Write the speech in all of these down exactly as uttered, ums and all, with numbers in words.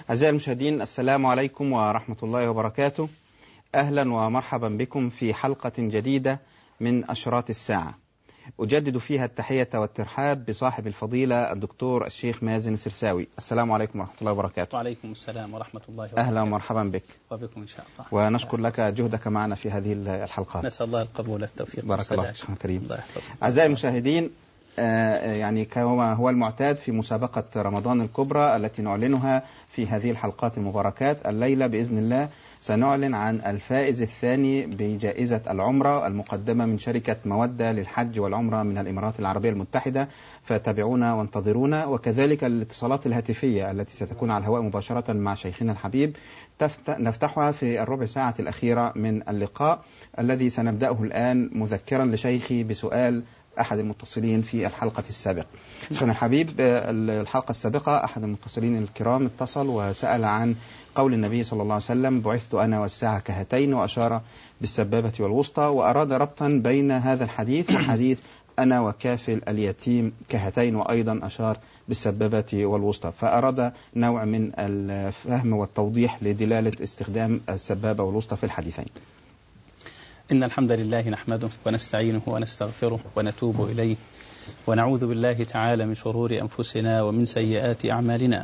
أعزائي المشاهدين، السلام عليكم ورحمة الله وبركاته. أهلا ومرحبا بكم في حلقة جديدة من أشراط الساعة، أجدد فيها التحية والترحاب بصاحب الفضيلة الدكتور الشيخ مازن السرساوي. السلام عليكم ورحمة الله وبركاته. وعليكم السلام ورحمة الله وبركاته. أهلا ومرحبا بك وبكم إن شاء الله، ونشكر لك جهدك معنا في هذه الحلقات. نسأل الله القبول والتوفيق. بارك الله فيك كريم. الله يحفظك. أعزائي المشاهدين، يعني كما هو المعتاد في مسابقة رمضان الكبرى التي نعلنها في هذه الحلقات المباركات، الليلة بإذن الله سنعلن عن الفائز الثاني بجائزة العمرة المقدمة من شركة مودة للحج والعمرة من الإمارات العربية المتحدة، فتابعونا وانتظرونا. وكذلك الاتصالات الهاتفية التي ستكون على الهواء مباشرة مع شيخنا الحبيب نفتحها في الربع ساعة الأخيرة من اللقاء الذي سنبدأه الآن، مذكرا لشيخي بسؤال أحد المتصلين في الحلقة السابقة. شيخنا الحبيب، الحلقة السابقة أحد المتصلين الكرام اتصل وسأل عن قول النبي صلى الله عليه وسلم: بعثت أنا والساعة كهاتين، وأشار بالسبابة والوسطى، وأراد ربطا بين هذا الحديث وحديث أنا وكافل اليتيم كهاتين، وأيضا أشار بالسبابة والوسطى، فأراد نوع من الفهم والتوضيح لدلالة استخدام السبابة والوسطى في الحديثين. إن الحمد لله نحمده ونستعينه ونستغفره ونتوب إليه، ونعوذ بالله تعالى من شرور أنفسنا ومن سيئات أعمالنا.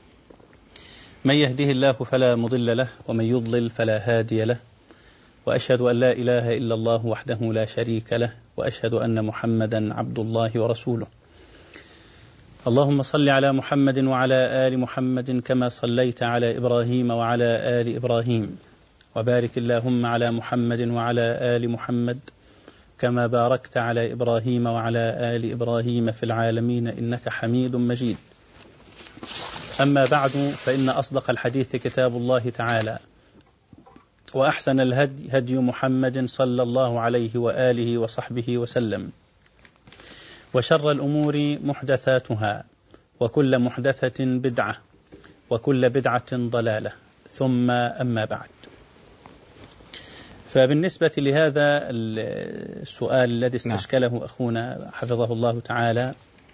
من يهده الله فلا مضل له، ومن يضلل فلا هادي له، وأشهد أن لا إله إلا الله وحده لا شريك له، وأشهد أن محمدا عبد الله ورسوله. اللهم صل على محمد وعلى آل محمد كما صليت على إبراهيم وعلى آل إبراهيم، وبارك اللهم على محمد وعلى آل محمد كما باركت على إبراهيم وعلى آل إبراهيم في العالمين إنك حميد مجيد. أما بعد، فإن أصدق الحديث كتاب الله تعالى، وأحسن الهدي هدي محمد صلى الله عليه وآله وصحبه وسلم، وشر الأمور محدثاتها، وكل محدثة بدعة، وكل بدعة ضلالة، ثم أما بعد. فبالنسبة لهذا السؤال الذي استشكله أخونا حفظه الله تعالى،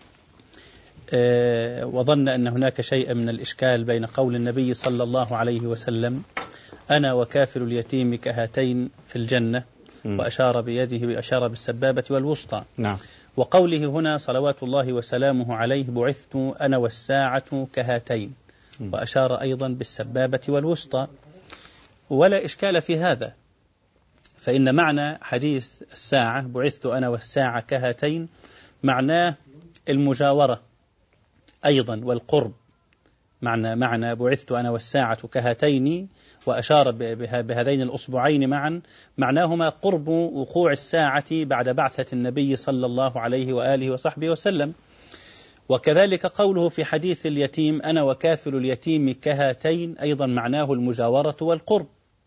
وظن أن هناك شيء من الإشكال بين قول النبي صلى الله عليه وسلم: أنا وكافل اليتيم كهاتين في الجنة، م. وأشار بيده وأشار بالسبابة والوسطى، نعم. وقوله هنا صلوات الله وسلامه عليه: بعثت أنا والساعة كهاتين، م. وأشار أيضا بالسبابة والوسطى. ولا إشكال في هذا، فإن معنى حديث الساعة بعثت أنا والساعة كهاتين معناه المجاورة أيضا والقرب. معنى معنى بعثت أنا والساعة كهاتين وأشار بهذين الأصبعين معا، معناهما قرب وقوع الساعة بعد بعثة النبي صلى الله عليه وآله وصحبه وسلم. وكذلك قوله في حديث اليتيم: أنا وكافل اليتيم كهاتين، أيضا معناه المجاورة والقرب.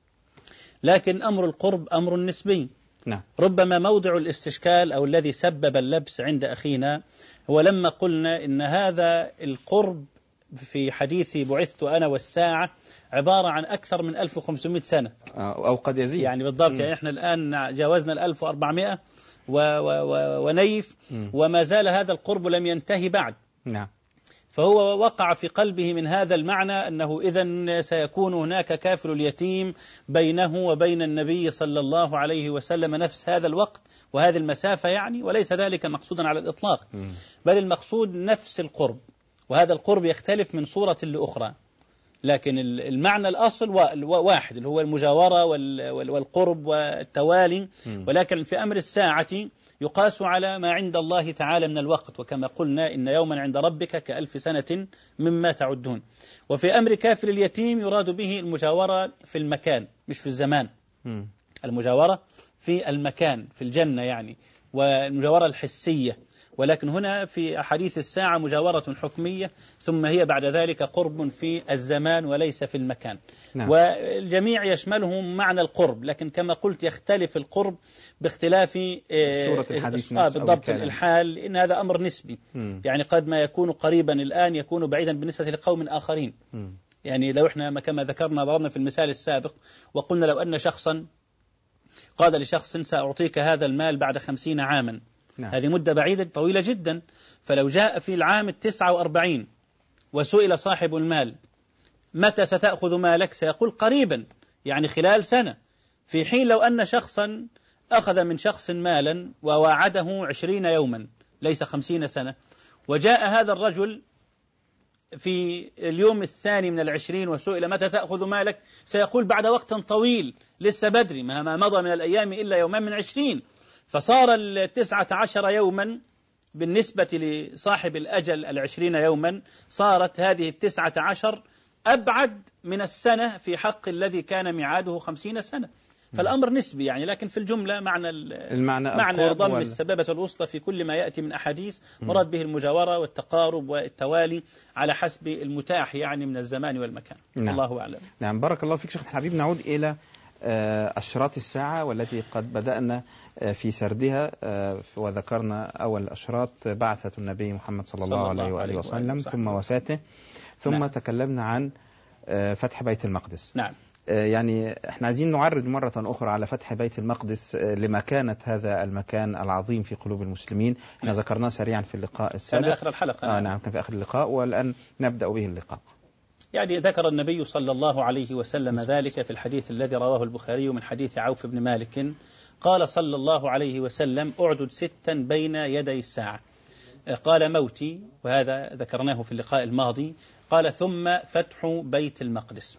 لكن أمر القرب أمر نسبي. نعم. ربما موضع الاستشكال أو الذي سبب اللبس عند أخينا هو لما قلنا إن هذا القرب في حديث بعثت أنا والساعة عبارة عن أكثر من ألف وخمسمائة سنة، أو قد يزيد يعني بالضبط. م. يعني إحنا الآن جاوزنا الألف وأربعمائة و و و ونيف، م. وما زال هذا القرب لم ينتهي بعد. نعم. فهو وقع في قلبه من هذا المعنى أنه إذن سيكون هناك كافل اليتيم بينه وبين النبي صلى الله عليه وسلم نفس هذا الوقت وهذه المسافة، يعني وليس ذلك مقصودا على الإطلاق، بل المقصود نفس القرب، وهذا القرب يختلف من صورة لأخرى، لكن المعنى الأصل واحد، اللي هو المجاورة والقرب والتوالي. ولكن في أمر الساعة يقاس على ما عند الله تعالى من الوقت، وكما قلنا إن يوما عند ربك كألف سنة مما تعدون. وفي أمر كافل اليتيم يراد به المجاورة في المكان مش في الزمان، م. المجاورة في المكان في الجنة يعني، والمجاورة الحسية. ولكن هنا في حديث الساعة مجاورة حكمية، ثم هي بعد ذلك قرب في الزمان وليس في المكان. نعم. والجميع يشملهم معنى القرب، لكن كما قلت يختلف القرب باختلاف صورة الحديث آه بالضبط الحال، إن هذا أمر نسبي. م. يعني قد ما يكون قريبا الآن يكون بعيدا بالنسبة لقوم آخرين. م. يعني لو احنا كما ذكرنا ضربنا في المثال السابق وقلنا لو أن شخصا قال لشخص: سأعطيك هذا المال بعد خمسين عاما، نعم. هذه مدة بعيدة طويلة جدا. فلو جاء في العام التسعة وأربعين وسئل صاحب المال: متى ستأخذ مالك؟ سيقول قريبا، يعني خلال سنة. في حين لو أن شخصا أخذ من شخص مالا وواعده عشرين يوما ليس خمسين سنة، وجاء هذا الرجل في اليوم الثاني من العشرين وسئل متى تأخذ مالك، سيقول بعد وقت طويل، لسه بدري، ما مضى من الأيام إلا يومان من عشرين. فصار التسعة عشر يوما بالنسبة لصاحب الأجل العشرين يوما، صارت هذه التسعة عشر أبعد من السنة في حق الذي كان ميعاده خمسين سنة. فالأمر نسبي يعني، لكن في الجملة معنى المعنى معنى ضم وال... السبابة الوسطى في كل ما يأتي من أحاديث مراد به المجاورة والتقارب والتوالي على حسب المتاح يعني من الزمان والمكان. نعم. الله أعلم. نعم، بارك الله فيك شيخ الحبيب. نعود إلى أشراط الساعة والتي قد بدأنا في سردها، وذكرنا أول أشراط بعثة النبي محمد صلى الله, صلى الله عليه وآله وسلم ثم وفاته، ثم نعم. تكلمنا عن فتح بيت المقدس. نعم. يعني احنا عايزين نعرض مرة أخرى على فتح بيت المقدس لمكانة هذا المكان العظيم في قلوب المسلمين. احنا نعم. ذكرناه سريعا في اللقاء السابق، كان آخر الحلقة. آه نعم كان في آخر اللقاء، والآن نبدأ به اللقاء. يعني ذكر النبي صلى الله عليه وسلم ذلك في الحديث الذي رواه البخاري من حديث عوف بن مالك، قال صلى الله عليه وسلم: أعدد ستا بين يدي الساعة. قال موتي، وهذا ذكرناه في اللقاء الماضي. قال ثم فتح بيت المقدس.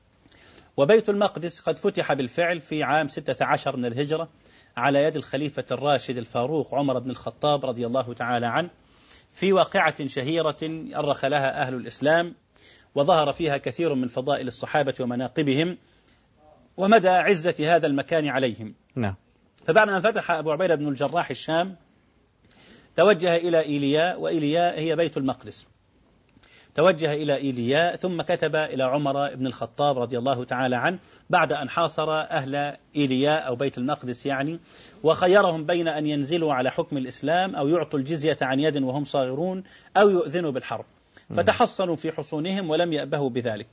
وبيت المقدس قد فتح بالفعل في عام ستة عشر من الهجرة على يد الخليفة الراشد الفاروق عمر بن الخطاب رضي الله تعالى عنه، في واقعة شهيرة أرخ لها أهل الإسلام، وظهر فيها كثير من فضائل الصحابة ومناقبهم ومدى عزة هذا المكان عليهم. نعم. فبعد أن فتح أبو عبيدة بن الجراح الشام، توجه إلى إيلياء، وإيلياء هي بيت المقدس. توجه إلى إيلياء ثم كتب إلى عمر بن الخطاب رضي الله تعالى عنه بعد أن حاصر أهل إيلياء أو بيت المقدس يعني، وخيرهم بين أن ينزلوا على حكم الإسلام أو يعطوا الجزية عن يد وهم صاغرون أو يؤذنوا بالحرب. فتحصنوا في حصونهم ولم يأبهوا بذلك.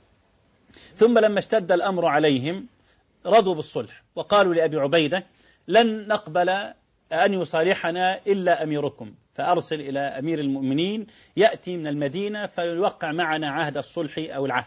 ثم لما اشتد الأمر عليهم رضوا بالصلح، وقالوا لأبي عبيدة: لن نقبل أن يصالحنا إلا أميركم، فأرسل إلى أمير المؤمنين يأتي من المدينة فيوقع معنا عهد الصلح أو العهد.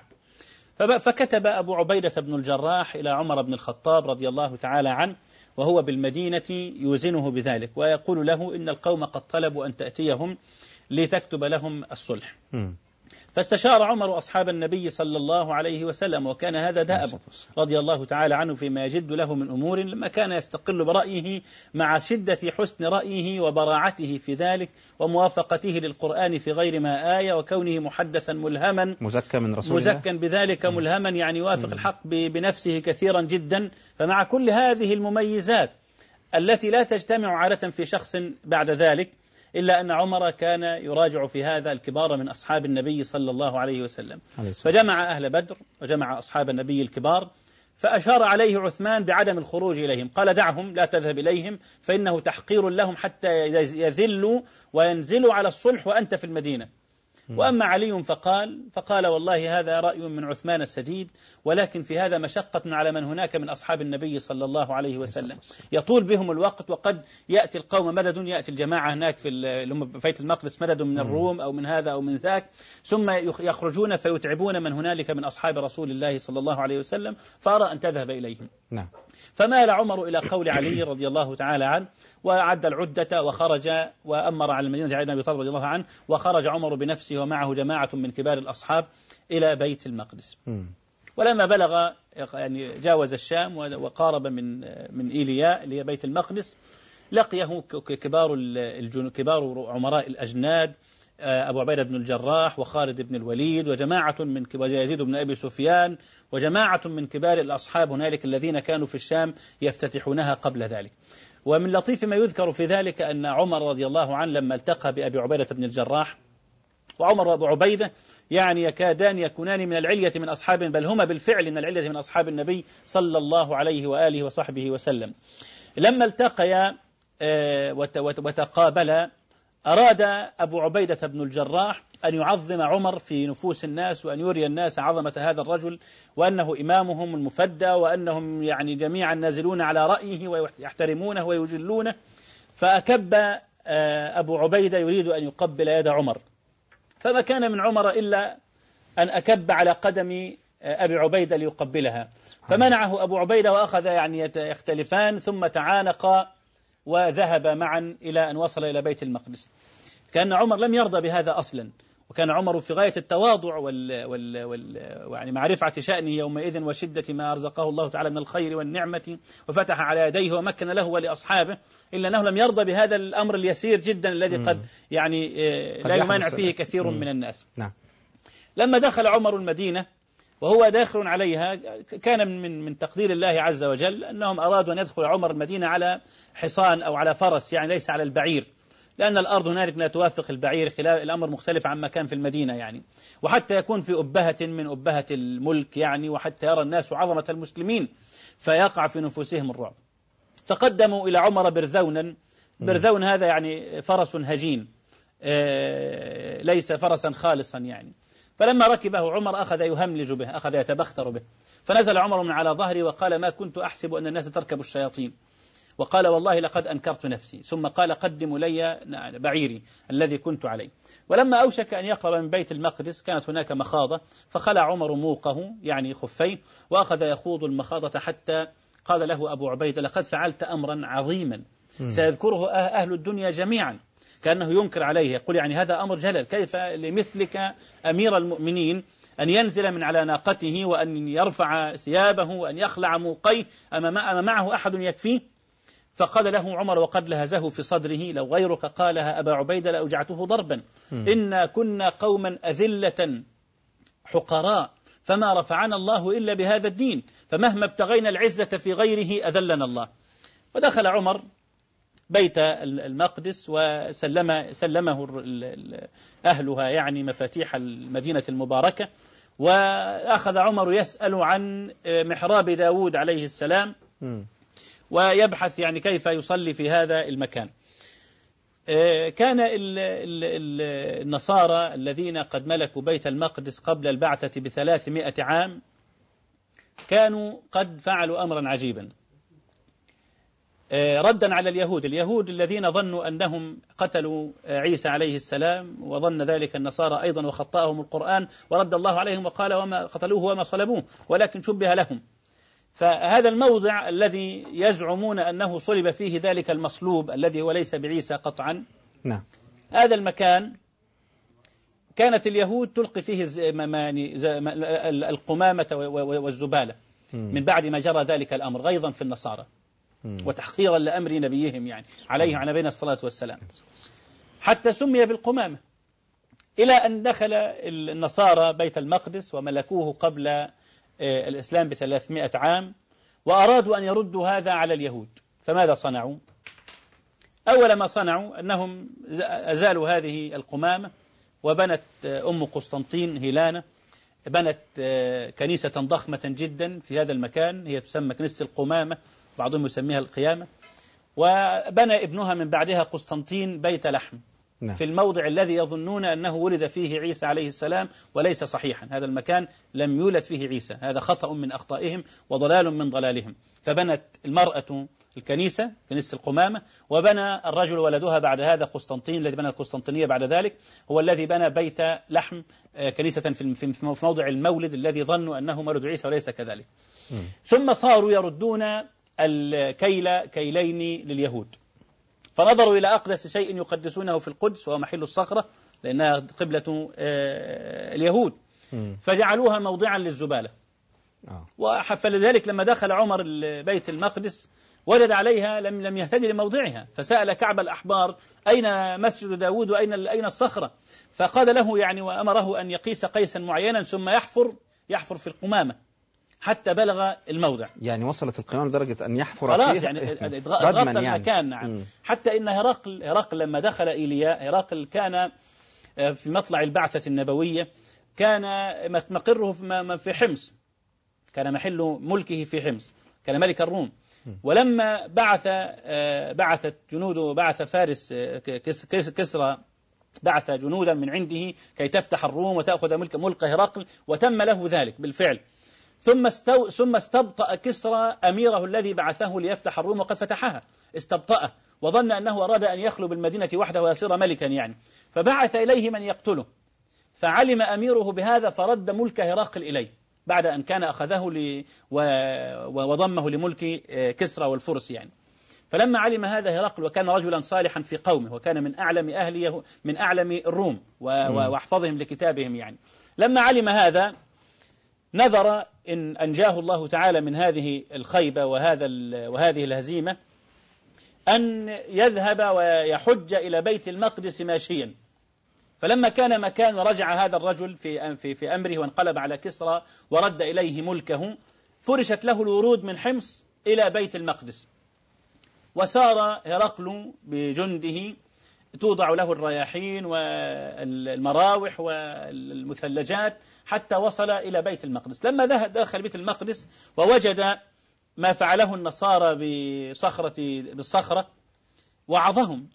فكتب أبو عبيدة بن الجراح إلى عمر بن الخطاب رضي الله تعالى عنه وهو بالمدينة يوزنه بذلك، ويقول له: إن القوم قد طلبوا أن تأتيهم لتكتب لهم الصلح. م. فاستشار عمر أصحاب النبي صلى الله عليه وسلم، وكان هذا دأبه رضي الله تعالى عنه فيما يجد له من أمور، لما كان يستقل برأيه مع شدة حسن رأيه وبراعته في ذلك وموافقته للقرآن في غير ما آية، وكونه محدثا ملهما مزكى من رسول الله مزكى بذلك ملهما، يعني يوافق الحق بنفسه كثيرا جدا. فمع كل هذه المميزات التي لا تجتمع عادة في شخص بعد ذلك، إلا أن عمر كان يراجع في هذا الكبار من أصحاب النبي صلى الله عليه وسلم. فجمع أهل بدر وجمع أصحاب النبي الكبار، فأشار عليه عثمان بعدم الخروج إليهم، قال: دعهم، لا تذهب إليهم، فإنه تحقير لهم حتى يذلوا وينزلوا على الصلح وأنت في المدينة. وأما علي فقال فقال والله هذا رأي من عثمان السديد، ولكن في هذا مشقة على من هناك من أصحاب النبي صلى الله عليه وسلم، يطول بهم الوقت، وقد يأتي القوم مدد، يأتي الجماعة هناك في بيت المقدس مدد من الروم أو من هذا أو من ذاك، ثم يخرجون فيتعبون من هنالك من أصحاب رسول الله صلى الله عليه وسلم، فأرى أن تذهب إليهم. نعم. فمال عمر إلى قول علي رضي الله تعالى عنه، وعد العدة وخرج وأمر على المدينة علي بن أبي طالب رضي الله عنه، وخرج عمر بنفسه ومعه جماعة من كبار الأصحاب إلى بيت المقدس. م. ولما بلغ يعني جاوز الشام وقارب من من إيلياء اللي هي بيت المقدس، لقيه كبار الجن كبار عمراء الأجناد، أبو عبيدة بن الجراح وخالد بن الوليد وجماعة من يزيد بن أبي سفيان وجماعة من كبار الأصحاب هنالك الذين كانوا في الشام يفتتحونها قبل ذلك. ومن لطيف ما يذكر في ذلك أن عمر رضي الله عنه لما التقى بأبي عبيدة بن الجراح، وعمر وأبو عبيدة يعني يكادان يكونان من العلية من أصحاب، بل هما بالفعل من العلية من أصحاب النبي صلى الله عليه وآله وصحبه وسلم، لما التقيا وتقابلا أراد أبو عبيدة بن الجراح أن يعظم عمر في نفوس الناس، وأن يري الناس عظمة هذا الرجل، وأنه إمامهم المفدى، وأنهم يعني جميعا نازلون على رأيه ويحترمونه ويجلونه. فأكب أبو عبيدة يريد أن يقبل يد عمر، فما كان من عمر إلا أن أكب على قدم أبي عبيدة ليقبلها، فمنعه أبو عبيدة وأخذ يعني يختلفان، ثم تعانقا وذهب معا إلى أن وصل إلى بيت المقدس. كأن عمر لم يرضى بهذا أصلا، وكان عمر في غاية التواضع وال وال وال يعني معرفة شأنه يومئذ وشدة ما أرزقه الله تعالى من الخير والنعمة، وفتح على يديه ومكن له ولأصحابه، إلا أنه لم يرضى بهذا الأمر اليسير جدا الذي قد يعني لا يمانع فيه كثير من الناس. نعم. لما دخل عمر المدينة وهو داخل عليها، كان من من تقدير الله عز وجل أنهم أرادوا أن يدخل عمر المدينة على حصان أو على فرس، يعني ليس على البعير، لأن الأرض هنالك لا توافق البعير، خلاف الأمر مختلف عما كان في المدينة يعني، وحتى يكون في أبهة من أبهة الملك يعني، وحتى يرى الناس عظمة المسلمين فيقع في نفوسهم الرعب. فقدموا إلى عمر برذونا. برذون هذا يعني فرس هجين، ليس فرسا خالصا يعني. فلما ركبه عمر أخذ يهملج به، أخذ يتبختر به، فنزل عمر من على ظهره وقال: ما كنت أحسب أن الناس تركب الشياطين، وقال: والله لقد أنكرت نفسي. ثم قال: قدموا لي بعيري الذي كنت عليه. ولما أوشك أن يقرب من بيت المقدس كانت هناك مخاضة، فخلع عمر موقه يعني خفيه، وأخذ يخوض المخاضة حتى قال له أبو عبيدة: لقد فعلت أمرا عظيما سيذكره أهل الدنيا جميعا. كأنه ينكر عليه، يقول يعني هذا أمر جلل، كيف لمثلك أمير المؤمنين أن ينزل من على ناقته وأن يرفع ثيابه وأن يخلع موقيه أما معه أحد يكفيه؟ فقال له عمر وقد لهزه في صدره: لو غيرك قالها أبا عبيدة لأوجعته ضربا، إنا كنا قوما أذلة حقراء، فما رفعنا الله إلا بهذا الدين، فمهما ابتغينا العزة في غيره أذلنا الله. ودخل عمر بيت المقدس وسلم سلمه أهلها يعني مفاتيح المدينة المباركة، وأخذ عمر يسأل عن محراب داود عليه السلام ويبحث يعني كيف يصلي في هذا المكان. كان النصارى الذين قد ملكوا بيت المقدس قبل البعثة بثلاثمائة عام كانوا قد فعلوا أمرا عجيبا ردا على اليهود اليهود الذين ظنوا أنهم قتلوا عيسى عليه السلام، وظن ذلك النصارى أيضا وخطأهم القرآن، ورد الله عليهم وقال: وما قتلوه وما صلبوه ولكن شبه لهم. فهذا الموضع الذي يزعمون أنه صلب فيه ذلك المصلوب الذي هو ليس بعيسى قطعا، نعم. هذا المكان كانت اليهود تلقي فيه القمامة والزبالة من بعد ما جرى ذلك الأمر، غيظا في النصارى وتحقيرا لأمر نبيهم يعني عليه على بين الصلاة والسلام، حتى سمي بالقمامة، إلى أن دخل النصارى بيت المقدس وملكوه قبل الإسلام بثلاثمائة عام، وأرادوا أن يردوا هذا على اليهود. فماذا صنعوا؟ أول ما صنعوا أنهم أزالوا هذه القمامة، وبنت أم قسطنطين هيلانا بنت كنيسة ضخمة جدا في هذا المكان، هي تسمى كنيسة القمامة، بعضهم يسميها القيامة. وبنى ابنها من بعدها قسطنطين بيت لحم نعم. في الموضع الذي يظنون أنه ولد فيه عيسى عليه السلام، وليس صحيحا، هذا المكان لم يولد فيه عيسى، هذا خطأ من أخطائهم وضلال من ضلالهم. فبنت المرأة الكنيسة كنيسة القمامة، وبنى الرجل ولدها بعد هذا قسطنطين الذي بنى القسطنطينية بعد ذلك، هو الذي بنى بيت لحم كنيسة في موضع المولد الذي ظنوا أنه مولد عيسى وليس كذلك. م. ثم صاروا يردون الكيل كيلين لليهود، فنظروا إلى أقدس شيء يقدسونه في القدس وهو محل الصخرة لأنها قبلة اليهود، فجعلوها موضعا للزبالة. فلذلك لما دخل عمر بيت المقدس وجد عليها لم لم يهتدي لموضعها، فسأل كعب الأحبار: أين مسجد داود وأين أين الصخرة؟ فقال له يعني وأمره أن يقيس قيسا معينا ثم يحفر يحفر في القمامة حتى بلغ الموضع. يعني وصلت القمامة لدرجة أن يحفر خلاص يعني غطى المكان نعم. مم. حتى إن هرقل هرقل لما دخل إيليا، هرقل كان في مطلع البعثة النبوية، كان مقره في حمص، كان محل ملكه في حمص، كان ملك الروم. ولما بعث بعثت جنوده بعث فارس كسرى بعث جنودا من عنده كي تفتح الروم وتأخذ ملك ملك هرقل، وتم له ذلك بالفعل. ثم استو ثم استبطأ كسرى أميره الذي بعثه ليفتح الروم، وقد فتحها، استبطأه وظن أنه أراد أن يخلو بالمدينة وحده ويصير ملكا يعني، فبعث إليه من يقتله، فعلم أميره بهذا فرد ملك هرقل إليه، بعد أن كان أخذه ل... وضمه لملك كسرى والفرس يعني. فلما علم هذا هرقل، وكان رجلا صالحا في قومه، وكان من أعلم أهل من أعلم الروم وأحفظهم لكتابهم يعني، لما علم هذا نذر إن أنجاه الله تعالى من هذه الخيبة وهذا وهذه الهزيمة أن يذهب ويحج إلى بيت المقدس ماشيا. فلما كان مكان ورجع هذا الرجل في في في أمره وانقلب على كسرى ورد إليه ملكه، فرشت له الورود من حمص إلى بيت المقدس، وسار هرقل بجنده توضع له الرياحين والمراوح والمثلجات حتى وصل إلى بيت المقدس. لما دخل بيت المقدس ووجد ما فعله النصارى بصخرة بالصخرة وعظهم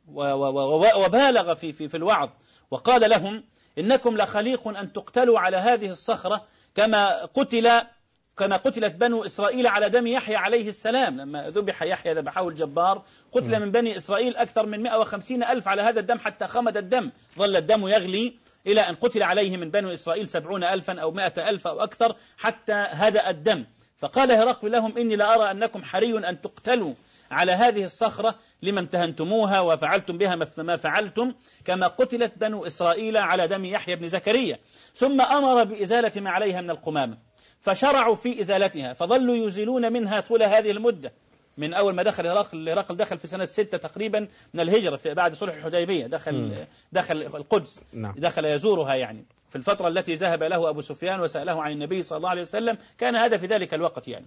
وبالغ في في في الوعظ، وقال لهم إنكم لخليق أن تقتلوا على هذه الصخرة كما قتل كما قتلت بنو إسرائيل على دم يحيى عليه السلام. لما ذبح يحيى ذبحه الجبار، قتل من بني إسرائيل أكثر من مئة وخمسين ألف على هذا الدم حتى خمد الدم، ظل الدم يغلي إلى أن قتل عليه من بنو إسرائيل سبعون ألفا أو مئة ألف أو أكثر حتى هدأ الدم. فقال هرقل لهم إني لأرى أنكم حري أن تقتلوا على هذه الصخرة لما امتهنتموها وفعلتم بها ما فعلتم، كما قتلت بنو إسرائيل على دم يحيى بن زكريا. ثم أمر بإزالة ما عليها من القمامة، فشرعوا في إزالتها، فظلوا يزيلون منها طول هذه المدة من أول ما دخل هرقل. هرقل دخل في سنة ستة تقريبا من الهجرة، في بعد صلح الحديبية دخل م. دخل القدس نعم. دخل يزورها يعني في الفترة التي ذهب له أبو سفيان وسأله عن النبي صلى الله عليه وسلم، كان هذا في ذلك الوقت يعني.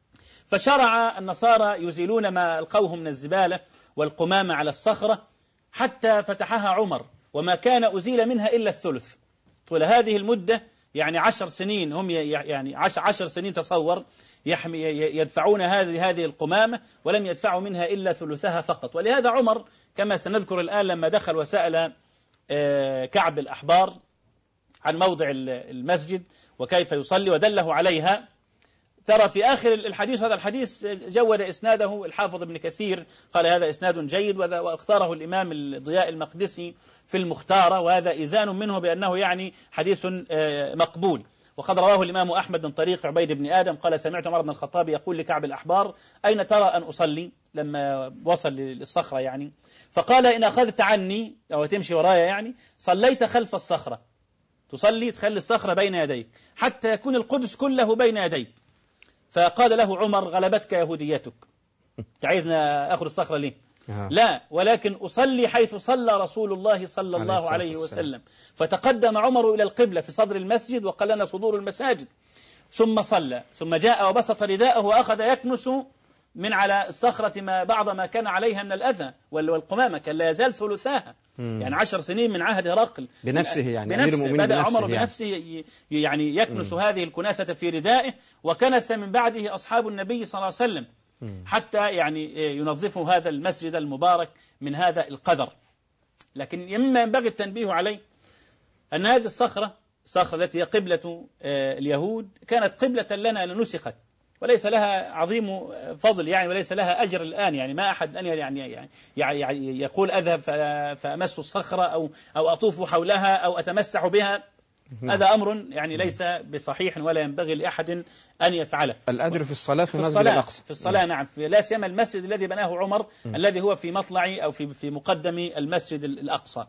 فشرع النصارى يزيلون ما ألقوه من الزبالة والقمامة على الصخرة حتى فتحها عمر، وما كان أزيل منها إلا الثلث طول هذه المدة، يعني عشر سنين هم يعني عشر, عشر سنين تصور يحمي يدفعون هذه هذه القمامة، ولم يدفعوا منها إلا ثلثها فقط. ولهذا عمر كما سنذكر الآن لما دخل وسأل كعب الأحبار عن موضع المسجد وكيف يصلي ودله عليها، ترى في آخر الحديث، هذا الحديث جود إسناده الحافظ ابن كثير، قال هذا إسناد جيد، واختاره الإمام الضياء المقدسي في المختارة، وهذا إذان منه بأنه يعني حديث مقبول. وقد رواه الإمام أحمد من طريق عبيد بن آدم قال سمعت عمر بن الخطاب يقول لكعب الأحبار أين ترى أن أصلي لما وصل للصخرة يعني، فقال إن أخذت عني أو تمشي ورايا يعني صليت خلف الصخرة، تصلي تخلي الصخرة بين يديك حتى يكون القدس كله بين يديك. فقال له عمر غلبتك يهوديتك، تعيزنا أخذ الصخرة ليه؟ أه. لا، ولكن أصلي حيث صلى رسول الله صلى الله عليه وسلم. فتقدم عمر إلى القبلة في صدر المسجد وقال لنا صدور المساجد، ثم صلى، ثم جاء وبسط رداءه وأخذ يكنس من على الصخرة ما بعض ما كان عليها من الأذى والقمامة، كان لا يزال ثلثاها. يعني عشر سنين من عهد هرقل بنفسه يعني بنفسه بدأ عمر بنفسه يعني, يعني يكنس مم. هذه الكناسة في ردائه، وكنس من بعده أصحاب النبي صلى الله عليه وسلم مم. حتى يعني ينظفوا هذا المسجد المبارك من هذا القذر. لكن مما ينبغي التنبيه عليه أن هذه الصخرة الصخرة التي هي قبلة اليهود كانت قبلة لنا لنسخت، وليس لها عظيم فضل يعني، وليس لها أجر الآن يعني. ما أحد أن يعني يعني, يعني يقول أذهب فأمس الصخرة أو أو أطوف حولها أو أتمسح بها، هذا أمر يعني ليس بصحيح ولا ينبغي لأحد أن يفعله. الأجر في الصلاة في المسجد الأقصى، في الصلاة نعم، في لا سيما المسجد الذي بناه عمر م. الذي هو في مطلع أو في في مقدم المسجد الأقصى.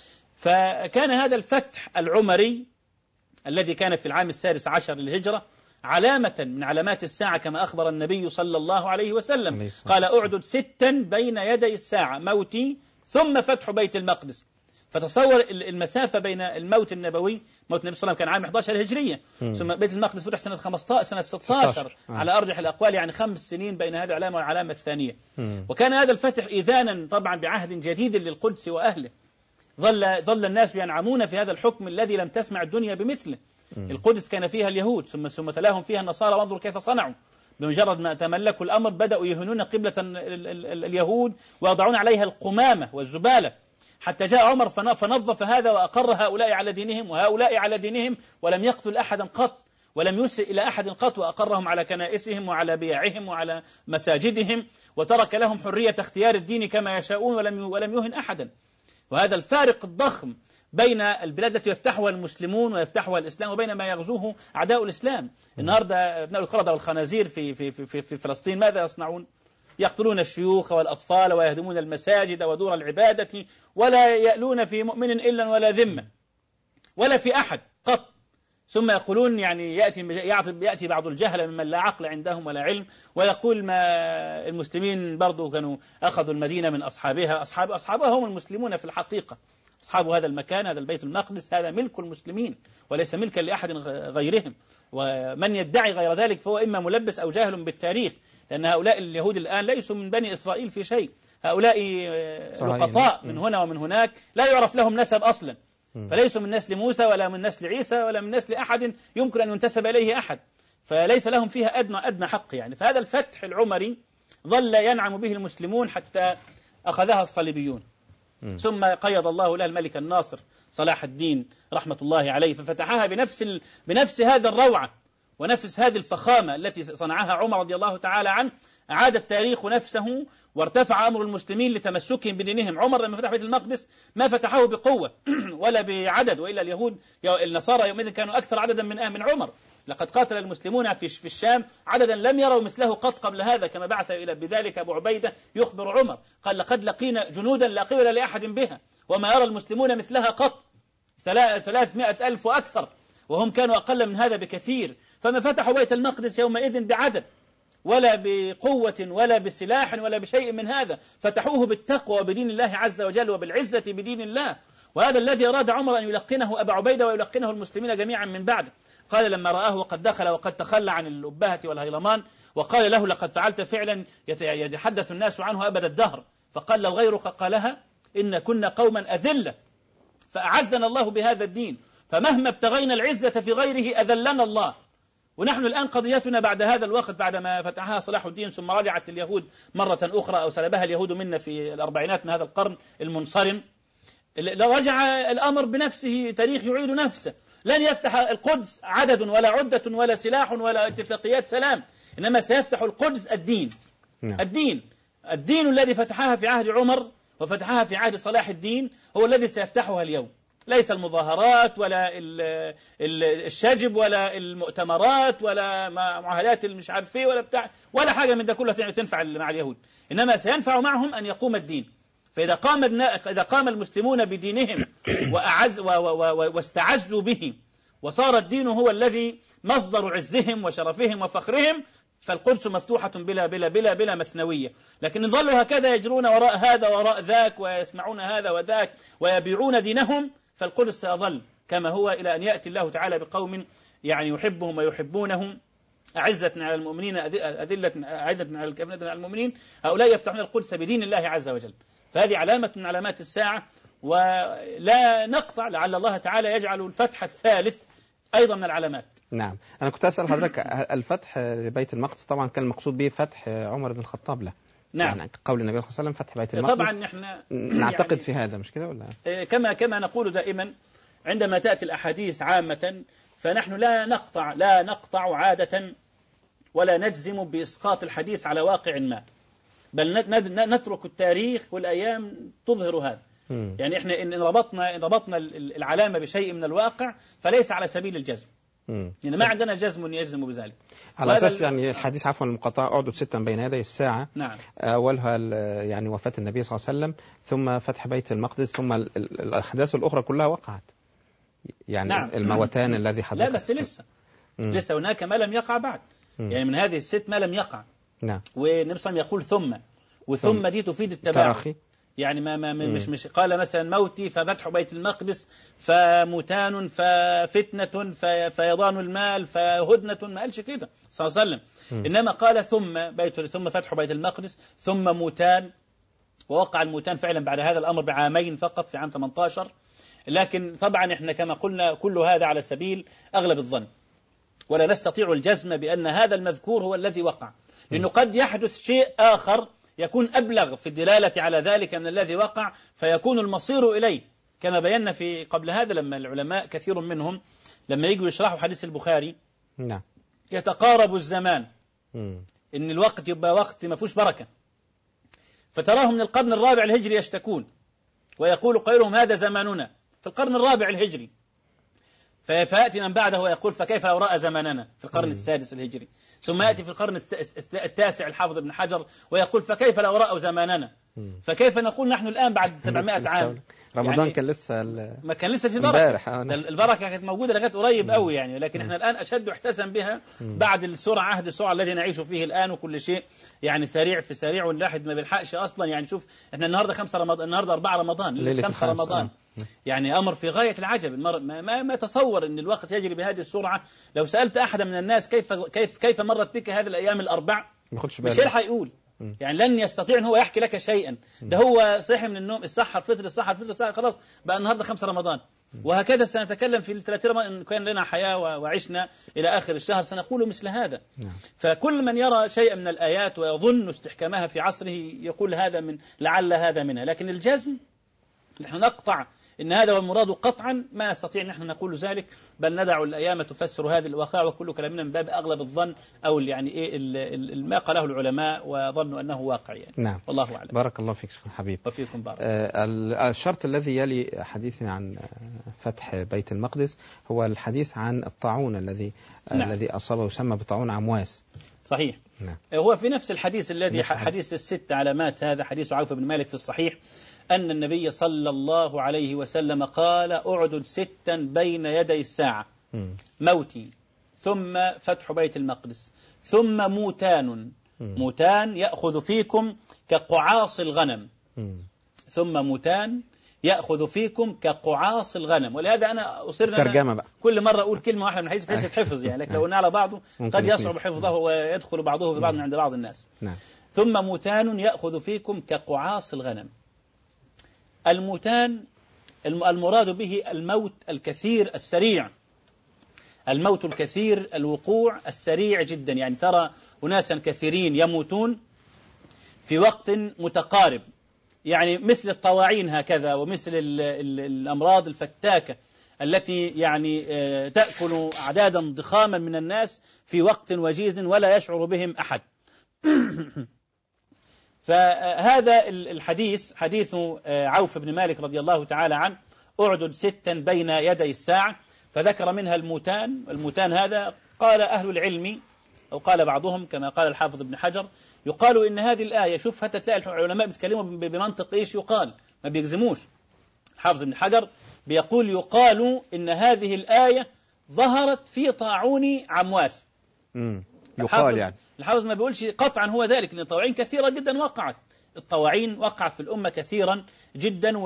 فكان هذا الفتح العمري الذي كان في العام السادس عشر للهجرة علامة من علامات الساعة، كما أخبر النبي صلى الله عليه وسلم قال أعدد ستا بين يدي الساعة، موتي ثم فتح بيت المقدس. فتصور المسافة بين الموت النبوي، موت النبي صلى الله عليه وسلم كان عام إحدى عشر هجرية، م. ثم بيت المقدس فتح سنة خمسة عشر سنة ستة عشر آه. على أرجح الأقوال، يعني خمس سنين بين هذه العلامة والعلامة الثانية. م. وكان هذا الفتح إذانا طبعا بعهد جديد للقدس وأهله، ظل ظل الناس ينعمون في هذا الحكم الذي لم تسمع الدنيا بمثله. م. القدس كان فيها اليهود ثم ثم تلاهم فيها النصارى، وانظروا كيف صنعوا. بمجرد ما تملكوا الأمر بدأوا يهنون قبلة اليهود ويضعون عليها القمامة والزبالة، حتى جاء عمر فنظف هذا وأقر هؤلاء على دينهم وهؤلاء على دينهم، ولم يقتل أحدا قط ولم يسئ إلى أحد قط، وأقرهم على كنائسهم وعلى بيعهم وعلى مساجدهم، وترك لهم حرية اختيار الدين كما يشاءون ولم ولم يهن أحدا. وهذا الفارق الضخم بين البلاد التي يفتحها المسلمون ويفتحها الإسلام وبين ما يغزوه أعداء الإسلام. النهاردة ابناء القردة والخنازير في, في, في, في فلسطين ماذا يصنعون؟ يقتلون الشيوخ والأطفال ويهدمون المساجد ودور العبادة، ولا يألون في مؤمن إلا ولا ذمة ولا في أحد قط. ثم يقولون يعني يأتي, يأتي بعض الجهل ممن لا عقل عندهم ولا علم ويقول ما المسلمين برضو كانوا أخذوا المدينة من أصحابها. أصحاب أصحابها هم المسلمون في الحقيقة. أصحاب هذا المكان، هذا البيت المقدس، هذا ملك المسلمين وليس ملكا لأحد غيرهم. ومن يدعي غير ذلك فهو إما ملبس أو جاهل بالتاريخ، لأن هؤلاء اليهود الآن ليسوا من بني إسرائيل في شيء. هؤلاء لقطاء من هنا ومن هناك لا يعرف لهم نسب أصلا، فليسوا من نسل موسى ولا من نسل عيسى ولا من نسل أحد يمكن أن ينتسب إليه أحد، فليس لهم فيها أدنى أدنى حق يعني. فهذا الفتح العمري ظل ينعم به المسلمون حتى أخذها الصليبيون. م. ثم قيض الله له الملك الناصر صلاح الدين رحمة الله عليه ففتحها بنفس ال... بنفس هذا الروعة ونفس هذه الفخامة التي صنعها عمر رضي الله تعالى عنه. أعاد التاريخ نفسه وارتفع أمر المسلمين لتمسكهم بدينهم. عمر لما فتح بيت المقدس ما فتحه بقوة ولا بعدد، وإلا اليهود النصارى يومئذ كانوا أكثر عددا من من عمر. لقد قاتل المسلمون في في الشام عددا لم يروا مثله قط قبل هذا، كما بعث إلى بذلك أبو عبيدة يخبر عمر قال لقد لقينا جنودا لا قبل لأحد بها وما يرى المسلمون مثلها قط، ثلاثمائة ألف وأكثر، وهم كانوا أقل من هذا بكثير. فما فتحوا بيت المقدس يومئذ بعدد ولا بقوة ولا بسلاح ولا بشيء من هذا، فتحوه بالتقوى وبدين الله عز وجل وبالعزة بدين الله. وهذا الذي أراد عمر أن يلقنه أبا عبيدة ويلقنه المسلمين جميعا من بعده. قال لما رآه وقد دخل وقد تخلى عن الأبهة والهيلمان وقال له لقد فعلت فعلا يتحدث الناس عنه أبد الدهر، فقال لو غيرك قالها إن كنا قوما أذلة فأعزنا الله بهذا الدين، فمهما ابتغينا العزة في غيره أذلنا الله. ونحن الآن قضيتنا بعد هذا الوقت بعدما فتحها صلاح الدين ثم رجعت اليهود مرة أخرى أو سلبها اليهود منا في الأربعينات من هذا القرن المنصرم، رجع الأمر بنفسه، تاريخ يعيد نفسه. لن يفتح القدس عدد ولا عدة ولا سلاح ولا اتفاقيات سلام، إنما سيفتح القدس الدين. نعم. الدين الدين الذي فتحها في عهد عمر وفتحها في عهد صلاح الدين هو الذي سيفتحها اليوم، ليس المظاهرات ولا الشجب ولا المؤتمرات ولا معاهدات المش عارف ايه ولا بتاع ولا حاجة من ده كله تنفع مع اليهود، إنما سينفع معهم أن يقوم الدين. فإذا قام إذا قام المسلمون بدينهم وأعز واستعزوا به وصار الدين هو الذي مصدر عزهم وشرفهم وفخرهم، فالقدس مفتوحة بلا بلا بلا بلا مثنوية. لكن إن ظلوا هكذا يجرون وراء هذا وراء ذاك ويسمعون هذا وذاك ويبيعون دينهم، فالقدس سيظل كما هو إلى أن يأتي الله تعالى بقوم يعني يحبهم ويحبونهم، أعزة على المؤمنين أذلة أعزة على الكافرين على المؤمنين، هؤلاء يفتحون القدس بدين الله عز وجل. فهذه علامة من علامات الساعة، ولا نقطع لعل الله تعالى يجعل الفتح الثالث أيضا من العلامات. نعم، أنا كنت أسأل حضرتك الفتح لبيت المقدس طبعا كان المقصود به فتح عمر بن الخطاب له. نعم. يعني قول النبي صلى الله عليه وسلم فتح بيت المقدس. طبعا نحن نعتقد يعني في هذا مش كده ولا؟ كما كما نقول دائما عندما تأتي الأحاديث عامة فنحن لا نقطع لا نقطع عادة ولا نجزم بإسقاط الحديث على واقع ما، بل نترك التاريخ والأيام تظهر هذا. م. يعني احنا إن ربطنا إن ربطنا العلامة بشيء من الواقع فليس على سبيل الجزم. يعني ما عندنا جزم يجزم بذلك على أساس يعني الحديث عفوا المقاطعة أعدوا ستا بين يدي الساعة. نعم. أولها يعني وفاة النبي صلى الله عليه وسلم، ثم فتح بيت المقدس، ثم الأحداث الأخرى كلها وقعت. يعني نعم. الموتان الذي حدث. لا بس لسه مم. لسه هناك ما لم يقع بعد. مم. يعني من هذه الست ما لم يقع. نعم. والنبي صلى الله عليه وسلم يقول ثم وثم ثم. دي تفيد التباعد. يعني ما ما مش مش قال مثلا موتي ففتح بيت المقدس فموتان ففتنة فيضان المال فهدنة، ما قالش كده صلى الله عليه وسلم. م. إنما قال ثم بيت ثم فتح بيت المقدس ثم موتان، ووقع الموتان فعلا بعد هذا الأمر بعامين فقط في عام ثمانية عشر. لكن طبعا احنا كما قلنا كل هذا على سبيل أغلب الظن، ولا نستطيع الجزم بأن هذا المذكور هو الذي وقع، لأنه قد يحدث شيء آخر يكون أبلغ في الدلالة على ذلك من الذي وقع، فيكون المصير إليه، كما بينا في قبل هذا لما العلماء كثير منهم لما يجوا يشرحوا حديث البخاري نعم يتقارب الزمان، م. إن الوقت يبقى وقت ما فيهوش بركة، فتراهم من القرن الرابع الهجري يشتكون ويقول قائلهم هذا زماننا، في القرن الرابع الهجري، فيأتي من بعده ويقول فكيف لو رأى زماننا في القرن السادس الهجري، ثم يأتي في القرن التاسع الحافظ ابن حجر ويقول فكيف لو رأوا زماننا، فكيف نقول نحن الآن بعد سبعمائة عام؟ رمضان يعني كان لسه ما كان لسه في بركة، البركة كانت موجودة لغاية قريب قوي يعني، لكن احنا الآن أشد احساسا بها بعد السرعة، عهد السرعة الذي نعيش فيه الآن، وكل شيء يعني سريع في سريع، والواحد ما بيلحقش أصلا. يعني شوف احنا النهاردة خمسة رمضان، النهاردة أربعة رمضان، خمسة رمضان، يعني أمر في غاية العجب. ما ما ما تصور أن الوقت يجري بهذه السرعة. لو سألت أحد من الناس كيف كيف كيف مرت بك هذه الأيام الأربع، مش هيلحق يقول، يعني لن يستطيع ان هو يحكي لك شيئا. ده هو صحي من النوم، السحر فطر، السحر فطر، السحر خلاص بقى النهارده خمسة رمضان. وهكذا سنتكلم في الثلاثين رمضان ان كان لنا حياه وعشنا الى اخر الشهر سنقول مثل هذا. فكل من يرى شيئا من الايات ويظن استحكامها في عصره يقول هذا من لعل هذا منها، لكن الجزم نحن نقطع إن هذا هو المراد قطعا، ما نستطيع نحن نقول ذلك، بل ندع الأيام تفسر هذه الواقع، وكل كلامنا من باب أغلب الظن أو يعني إيه ما قاله العلماء وظنوا أنه واقع يعني. نعم. والله أعلم. بارك الله فيك شيخ حبيب. وفيكم بارك. آه الشرط الذي يلي حديثنا عن فتح بيت المقدس هو الحديث عن الطاعون الذي نعم. الذي أصابه يسمى بطاعون عمواس. صحيح. نعم. هو في نفس الحديث الذي حديث الست علامات، هذا حديث عوف بن مالك في الصحيح، أن النبي صلى الله عليه وسلم قال أعدد ستا بين يدي الساعة: موتي، ثم فتح بيت المقدس، ثم موتان، موتان يأخذ فيكم كقعاص الغنم، ثم موتان يأخذ فيكم كقعاص الغنم. ولهذا أنا أصر ترجمة بقى كل مرة أقول كلمة واحدة من حيث بحيث تحفظ يعني، لكن لو قلنا على بعضه قد يصعب حفظه ويدخل بعضه في بعض عند بعض الناس. نعم. ثم موتان يأخذ فيكم كقعاص الغنم. الموتان المراد به الموت الكثير السريع، الموت الكثير الوقوع السريع جدا، يعني ترى أناسا كثيرين يموتون في وقت متقارب، يعني مثل الطواعين هكذا، ومثل ال ال الأمراض الفتاكة التي يعني تأكل أعدادا ضخاما من الناس في وقت وجيز ولا يشعر بهم أحد. فهذا الحديث حديث عوف بن مالك رضي الله تعالى عنه، أعدد ستا بين يدي الساعة، فذكر منها الموتان. الموتان هذا قال أهل العلم أو قال بعضهم كما قال الحافظ ابن حجر، يقال إن هذه الآية، شوف حتى تلاقي العلماء بيتكلموا بمنطق إيش يقال، ما بيجزموش. الحافظ ابن حجر بيقول يقال إن هذه الآية ظهرت في طاعون عمواس. امم يقال يعني الحافظ ما بيقولش قطعا هو ذلك، لأن الطواعين كثيرة جدا وقعت، الطواعين وقعت في الأمة كثيرا جدا،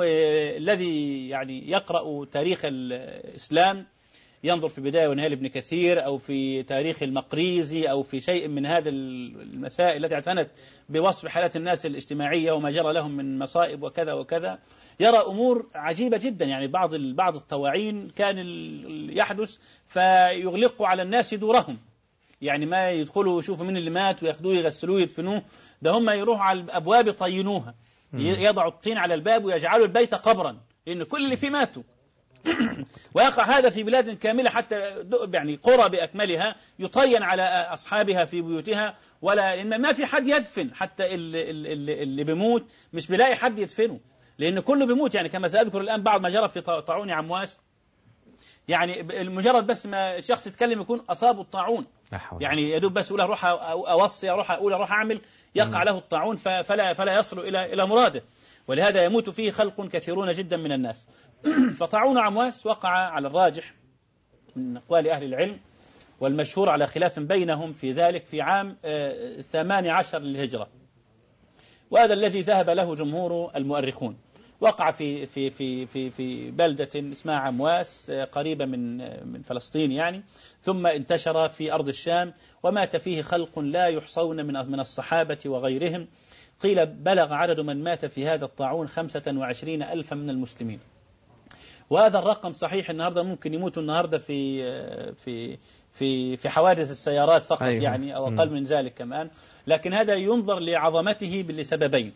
والذي يعني يقرأ تاريخ الإسلام ينظر في بداية ونهاية ابن كثير أو في تاريخ المقريزي أو في شيء من هذه المسائل التي اعتنت بوصف حالات الناس الاجتماعية وما جرى لهم من مصائب وكذا وكذا، يرى أمور عجيبة جدا. يعني بعض بعض الطواعين كان يحدث فيغلقوا على الناس دورهم، يعني ما يدخلوا يشوفوا مين اللي مات وياخدوه يغسلوه يدفنوه، ده هم يروحوا على الأبواب يطينوها، يضعوا الطين على الباب ويجعلوا البيت قبرا، لأن كل اللي فيه ماتوا. ويقع هذا في بلاد كاملة، حتى يعني قرى بأكملها يطين على أصحابها في بيوتها، ولا ما في حد يدفن، حتى اللي, اللي, اللي بيموت مش بيلاقي حد يدفنه، لأن كله بيموت. يعني كما سأذكر الآن بعض ما جرى في طاعون عمواس، يعني المجرد بس ما شخص يتكلم يكون أصابه الطاعون، يعني يدوب بس يقول أروح أوصي أروح أقول أروح أعمل، يقع له الطاعون فلا فلا يصل إلى إلى مراده، ولهذا يموت فيه خلق كثيرون جدا من الناس. فطاعون عمواس وقع على الراجح من أقوال أهل العلم والمشهور على خلاف بينهم في ذلك في عام ثمان عشر للهجرة، وهذا الذي ذهب له جمهور المؤرخون. وقع في في في في في بلدة اسمها عمواس قريبة من من فلسطين يعني، ثم انتشر في أرض الشام، ومات فيه خلق لا يحصون من من الصحابة وغيرهم. قيل بلغ عدد من مات في هذا الطاعون خمسة وعشرين ألفا من المسلمين، وهذا الرقم صحيح. النهارده ممكن يموتوا النهارده في في في في حوادث السيارات فقط، أيوة. يعني أو أقل من ذلك كمان، لكن هذا ينظر لعظمته لسببين.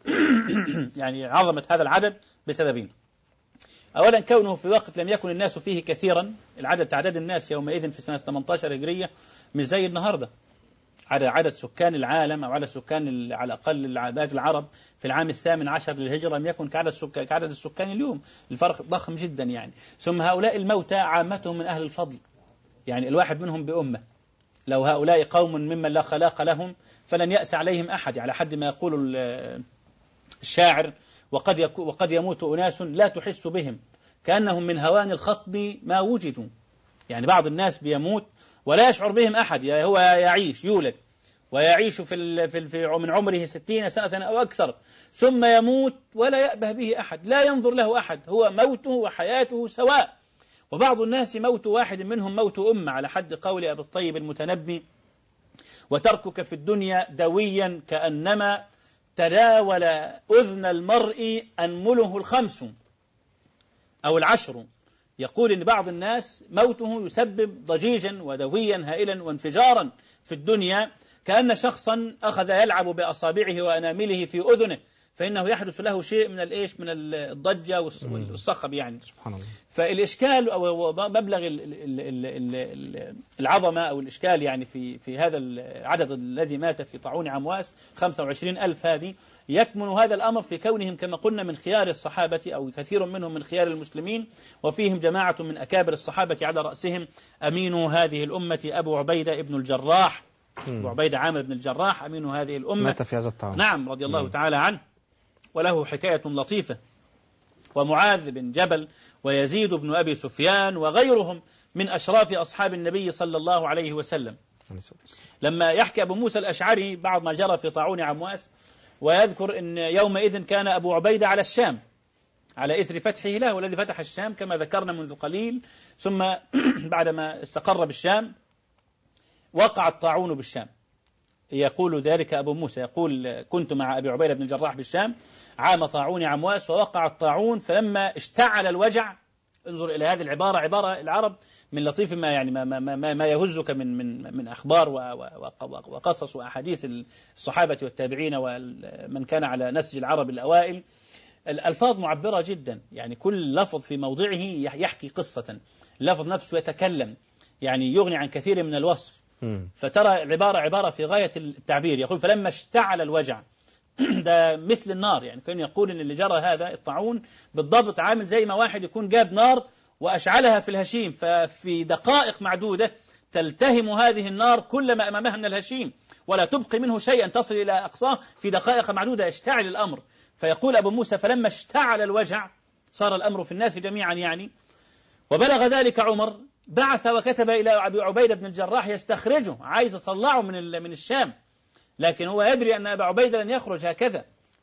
يعني عظمة هذا العدد بسببين: أولا كونه في وقت لم يكن الناس فيه كثيرا، العدد تعداد الناس يومئذ في سنة ثمانية عشر هجرية مش زي النهاردة، على عدد سكان العالم أو عدد سكان على الأقل عدد العرب في العام الثامن عشر للهجرة لم يكن كعدد السكان كعدد السكان اليوم، الفرق ضخم جدا يعني. ثم هؤلاء الموتى عامتهم من أهل الفضل، يعني الواحد منهم بأمة. لو هؤلاء قوم ممن لا خلاق لهم فلن يأس عليهم أحد، على حد ما يقول الشاعر: وقد يكو وقد يموت أناس لا تحس بهم كأنهم من هوان الخطب ما وجدوا. يعني بعض الناس بيموت ولا يشعر بهم أحد، هو يعيش يولد ويعيش في في في من عمره ستين سنة أو أكثر، ثم يموت ولا يأبه به أحد، لا ينظر له أحد، هو موته وحياته سواء. وبعض الناس موت واحد منهم موت أمة، على حد قول أبي الطيب المتنبي: وتركك في الدنيا دويا كأنما تناول أذن المرء أنمله الخمس أو العشر. يقول إن بعض الناس موته يسبب ضجيجا ودويا هائلا وانفجارا في الدنيا، كأن شخصا أخذ يلعب بأصابعه وأنامله في أذنه، فإنه يحدث له شيء من الإيش من الضجة والصخب يعني. سبحان الله. فالإشكال أو مبلغ العظمة أو الإشكال يعني في في هذا العدد الذي مات في طاعون عمواس خمسة وعشرين ألف، هذه يكمن هذا الأمر في كونهم كما قلنا من خيار الصحابة أو كثير منهم من خيار المسلمين، وفيهم جماعة من أكابر الصحابة على رأسهم أمين هذه الأمة أبو عبيدة ابن الجراح، أبو عبيدة عامر بن الجراح أمين هذه الأمة، مات في هذا الطاعون. نعم، رضي الله م. تعالى عنه، وله حكاية لطيفة. ومعاذ بن جبل ويزيد بن أبي سفيان وغيرهم من أشراف أصحاب النبي صلى الله عليه وسلم. لما يحكي أبو موسى الأشعري بعض ما جرى في طاعون عمواس، ويذكر أن يومئذ كان أبو عبيدة على الشام على إثر فتحه له، والذي فتح الشام كما ذكرنا منذ قليل، ثم بعدما استقر بالشام وقع الطاعون بالشام. يقول ذلك أبو موسى، يقول: كنت مع أبي عبيدة بن الجراح بالشام عام طاعون عمواس ووقع الطاعون، فلما اشتعل الوجع، انظر إلى هذه العبارة، عبارة العرب من لطيف ما يعني ما ما ما, ما يهزك من من من أخبار وقصص وأحاديث الصحابة والتابعين ومن كان على نسج العرب الأوائل. الألفاظ معبرة جدا، يعني كل لفظ في موضعه يحكي قصة، اللفظ نفسه يتكلم، يعني يغني عن كثير من الوصف. فترى العبارة عبارة في غاية التعبير. يقول: فلما اشتعل الوجع، ده مثل النار، يعني كان يقول إن اللي جرى هذا الطاعون بالضبط عامل زي ما واحد يكون جاب نار وأشعلها في الهشيم، ففي دقائق معدودة تلتهم هذه النار كل ما أمامها من الهشيم ولا تبقي منه شيئا، تصل إلى أقصاه في دقائق معدودة يشتعل الأمر. فيقول أبو موسى: فلما اشتعل الوجع صار الأمر في الناس جميعا يعني، وبلغ ذلك عمر، بعث وكتب إلى أبي عبيدة بن الجراح يستخرجه، عايز يطلعه من من الشام، لكن هو يدري أن أبا عبيدة لن يخرج هكذا.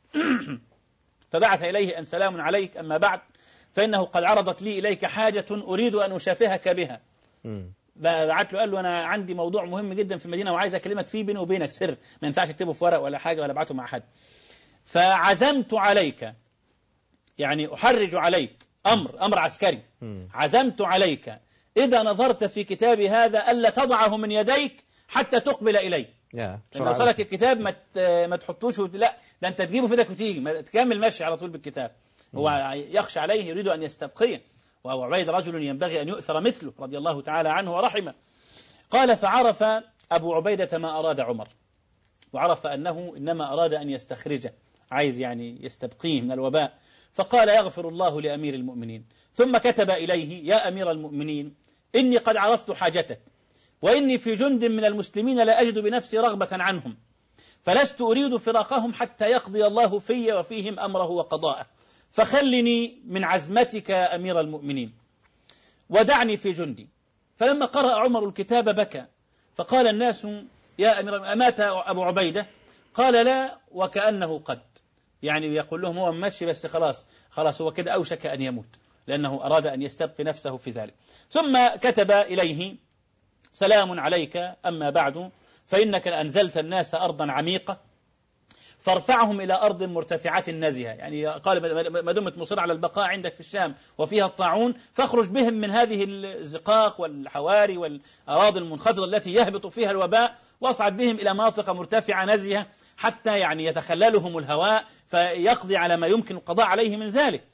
فبعث إليه: أن سلام عليك، أما بعد فإنه قد عرضت لي إليك حاجة أريد أن أشافهك بها. بعت له قال له: أنا عندي موضوع مهم جدا في المدينة وعايز أكلمك فيه بيني وبينك سر، ما ينفعش أكتبه في ورق ولا حاجة ولا أبعته مع حد. فعزمت عليك، يعني أحرج عليك، أمر أمر عسكري، عزمت عليك إذا نظرت في كتابي هذا ألا تضعه من يديك حتى تقبل إليه. لما وصلك الكتاب ما ما تحطوش، لا ده أنت تجيبه في يدك وتيجي، ما تكمل مشي على طول بالكتاب. هو يخشى عليه، يريد أن يستبقيه، وأبو عبيد رجل ينبغي أن يؤثر مثله رضي الله تعالى عنه ورحمه. قال: فعرف أبو عبيدة ما أراد عمر، وعرف أنه إنما أراد أن يستخرجه، عايز يعني يستبقيه من الوباء. فقال: يغفر الله لأمير المؤمنين. ثم كتب إليه: يا أمير المؤمنين، إني قد عرفت حاجتك، وإني في جند من المسلمين لا أجد بنفسي رغبة عنهم، فلست أريد فراقهم حتى يقضي الله في وفيهم أمره وقضاءه، فخلني من عزمتك يا أمير المؤمنين ودعني في جندي. فلما قرأ عمر الكتاب بكى، فقال الناس: يا أمير، أمات أبو عبيدة؟ قال: لا، وكأنه قد، يعني يقول لهم هو ماشي بس خلاص خلاص هو كده أوشك أن يموت، لأنه أراد أن يستبقي نفسه في ذلك. ثم كتب إليه: سلام عليك، أما بعد فإنك أنزلت الناس أرضا عميقة فارفعهم إلى أرض مرتفعة نزهة، يعني قال ما دمت مصر على البقاء عندك في الشام وفيها الطاعون، فاخرج بهم من هذه الزقاق والحواري والأراضي المنخفضة التي يهبط فيها الوباء، واصعد بهم إلى مناطق مرتفعة نزهة حتى يعني يتخللهم الهواء فيقضي على ما يمكن القضاء عليه من ذلك.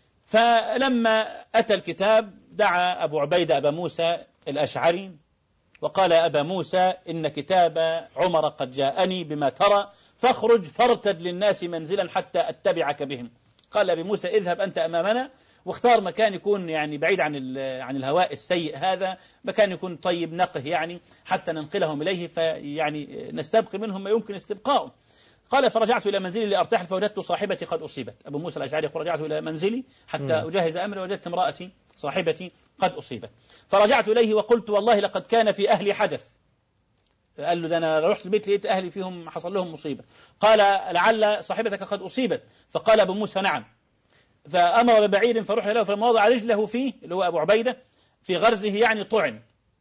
فلما أتى الكتاب دعا أبو عبيدة أبا موسى الأشعري وقال يا أبا موسى إن كتاب عمر قد جاءني بما ترى فاخرج فارتد للناس منزلا حتى أتبعك بهم. قال أبي موسى اذهب أنت أمامنا، واختار مكان يكون يعني بعيد عن عن الهواء السيء هذا، مكان يكون طيب نقه يعني حتى ننقلهم إليه فيعني نستبقي منهم ما يمكن استبقاؤه. قال فرجعت إلى منزلي لأرتحل فوجدت صاحبتي قد أصيبت. أبو موسى الأشعري يقول رجعت إلى منزلي حتى أجهز أمري وجدت امرأتي صاحبتي قد أصيبت، فرجعت إليه وقلت والله لقد كان في أهلي حدث. قال له ده أنا رحت البيت لقيت أهلي فيهم حصل لهم مصيبة. قال لعل صاحبتك قد أصيبت. فقال أبو موسى نعم. فأمر ببعير فروح له فلما وضع رجله فيه اللي هو أبو عبيدة في غرزه يعني طعن.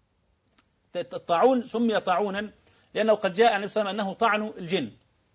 الطاعون سمي طاعونا لأنه قد جاء عن النبي صلى الله عليه وسلم أنه طعن الجن،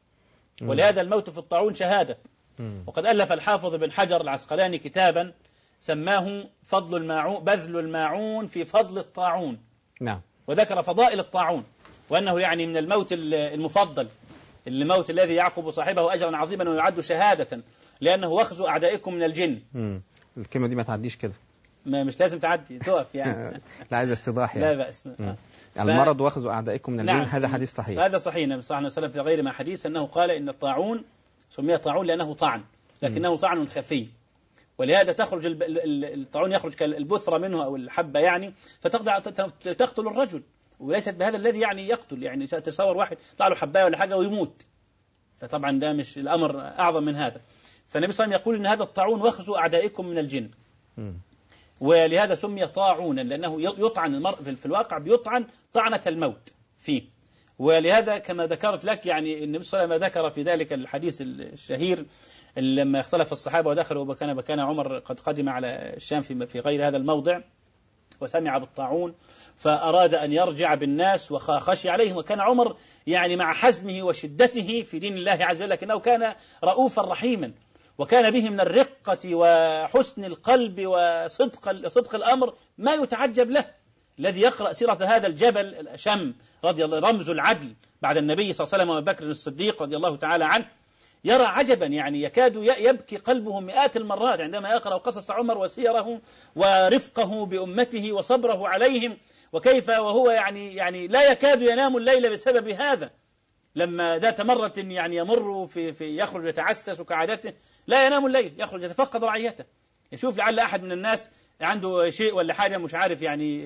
ولهذا الموت في الطاعون شهادة. وقد ألف الحافظ بن حجر العسقلاني كتابا سماه فضل الماعون بذل الماعون في فضل الطاعون. نعم. وذكر فضائل الطاعون وأنه يعني من الموت المفضل، الموت الذي يعقب صاحبه أجرا عظيما ويعد شهادة لأنه وخز أعدائكم من الجن. مم. الكلمة دي ما تعديش كده، ما مش لازم تعدي تقف يعني لا عايز استيضاح يعني. لا بأس. ف... المرض واخذ أعدائكم من الجن. نعم. هذا حديث صحيح. هذا صحيح. النبي صلى الله عليه وسلم في غير ما حديث أنه قال إن الطاعون سمي طاعون لأنه طعن لكنه طعن خفي، ولهذا تخرج الطاعون يخرج كالبثرة منه أو الحبة يعني فتقطع تقتل الرجل، وليست بهذا الذي يعني يقتل، يعني تصور واحد طلع له حباية ولا حاجة ويموت، فطبعا ده مش الأمر أعظم من هذا. فالنبي صلى الله عليه وسلم يقول إن هذا الطاعون واخذ أعدائكم من الجن. م. ولهذا سمي طاعونا لأنه يطعن المرء في الواقع بيطعن طعنة الموت فيه. ولهذا كما ذكرت لك يعني النبي صلى الله عليه وسلم ذكر في ذلك الحديث الشهير لما اختلف الصحابة ودخلوا وكان وكان عمر قد قدم على الشام في في غير هذا الموضع وسمع بالطاعون فأراد أن يرجع بالناس وخشي عليهم، وكان عمر يعني مع حزمه وشدته في دين الله عز وجل لكنه كان رؤوفا رحيما، وكان به من الرقة وحسن القلب وصدق صدق الأمر ما يتعجب له. الذي يقرأ سيرة هذا الجبل الأشم رضي الله رمز العدل بعد النبي صلى الله عليه وسلم وأبي بكر الصديق رضي الله تعالى عنه يرى عجبا يعني يكاد يبكي قلبه مئات المرات عندما يقرأ قصص عمر وسيره ورفقه بأمته وصبره عليهم، وكيف وهو يعني يعني لا يكاد ينام الليل بسبب هذا. لما ذات مرة يعني يمر في في يخرج يتعسس كعادته لا ينام الليل، يخرج يتفقد رعيته، يشوف لعل أحد من الناس عنده شيء ولا حاجة مش عارف يعني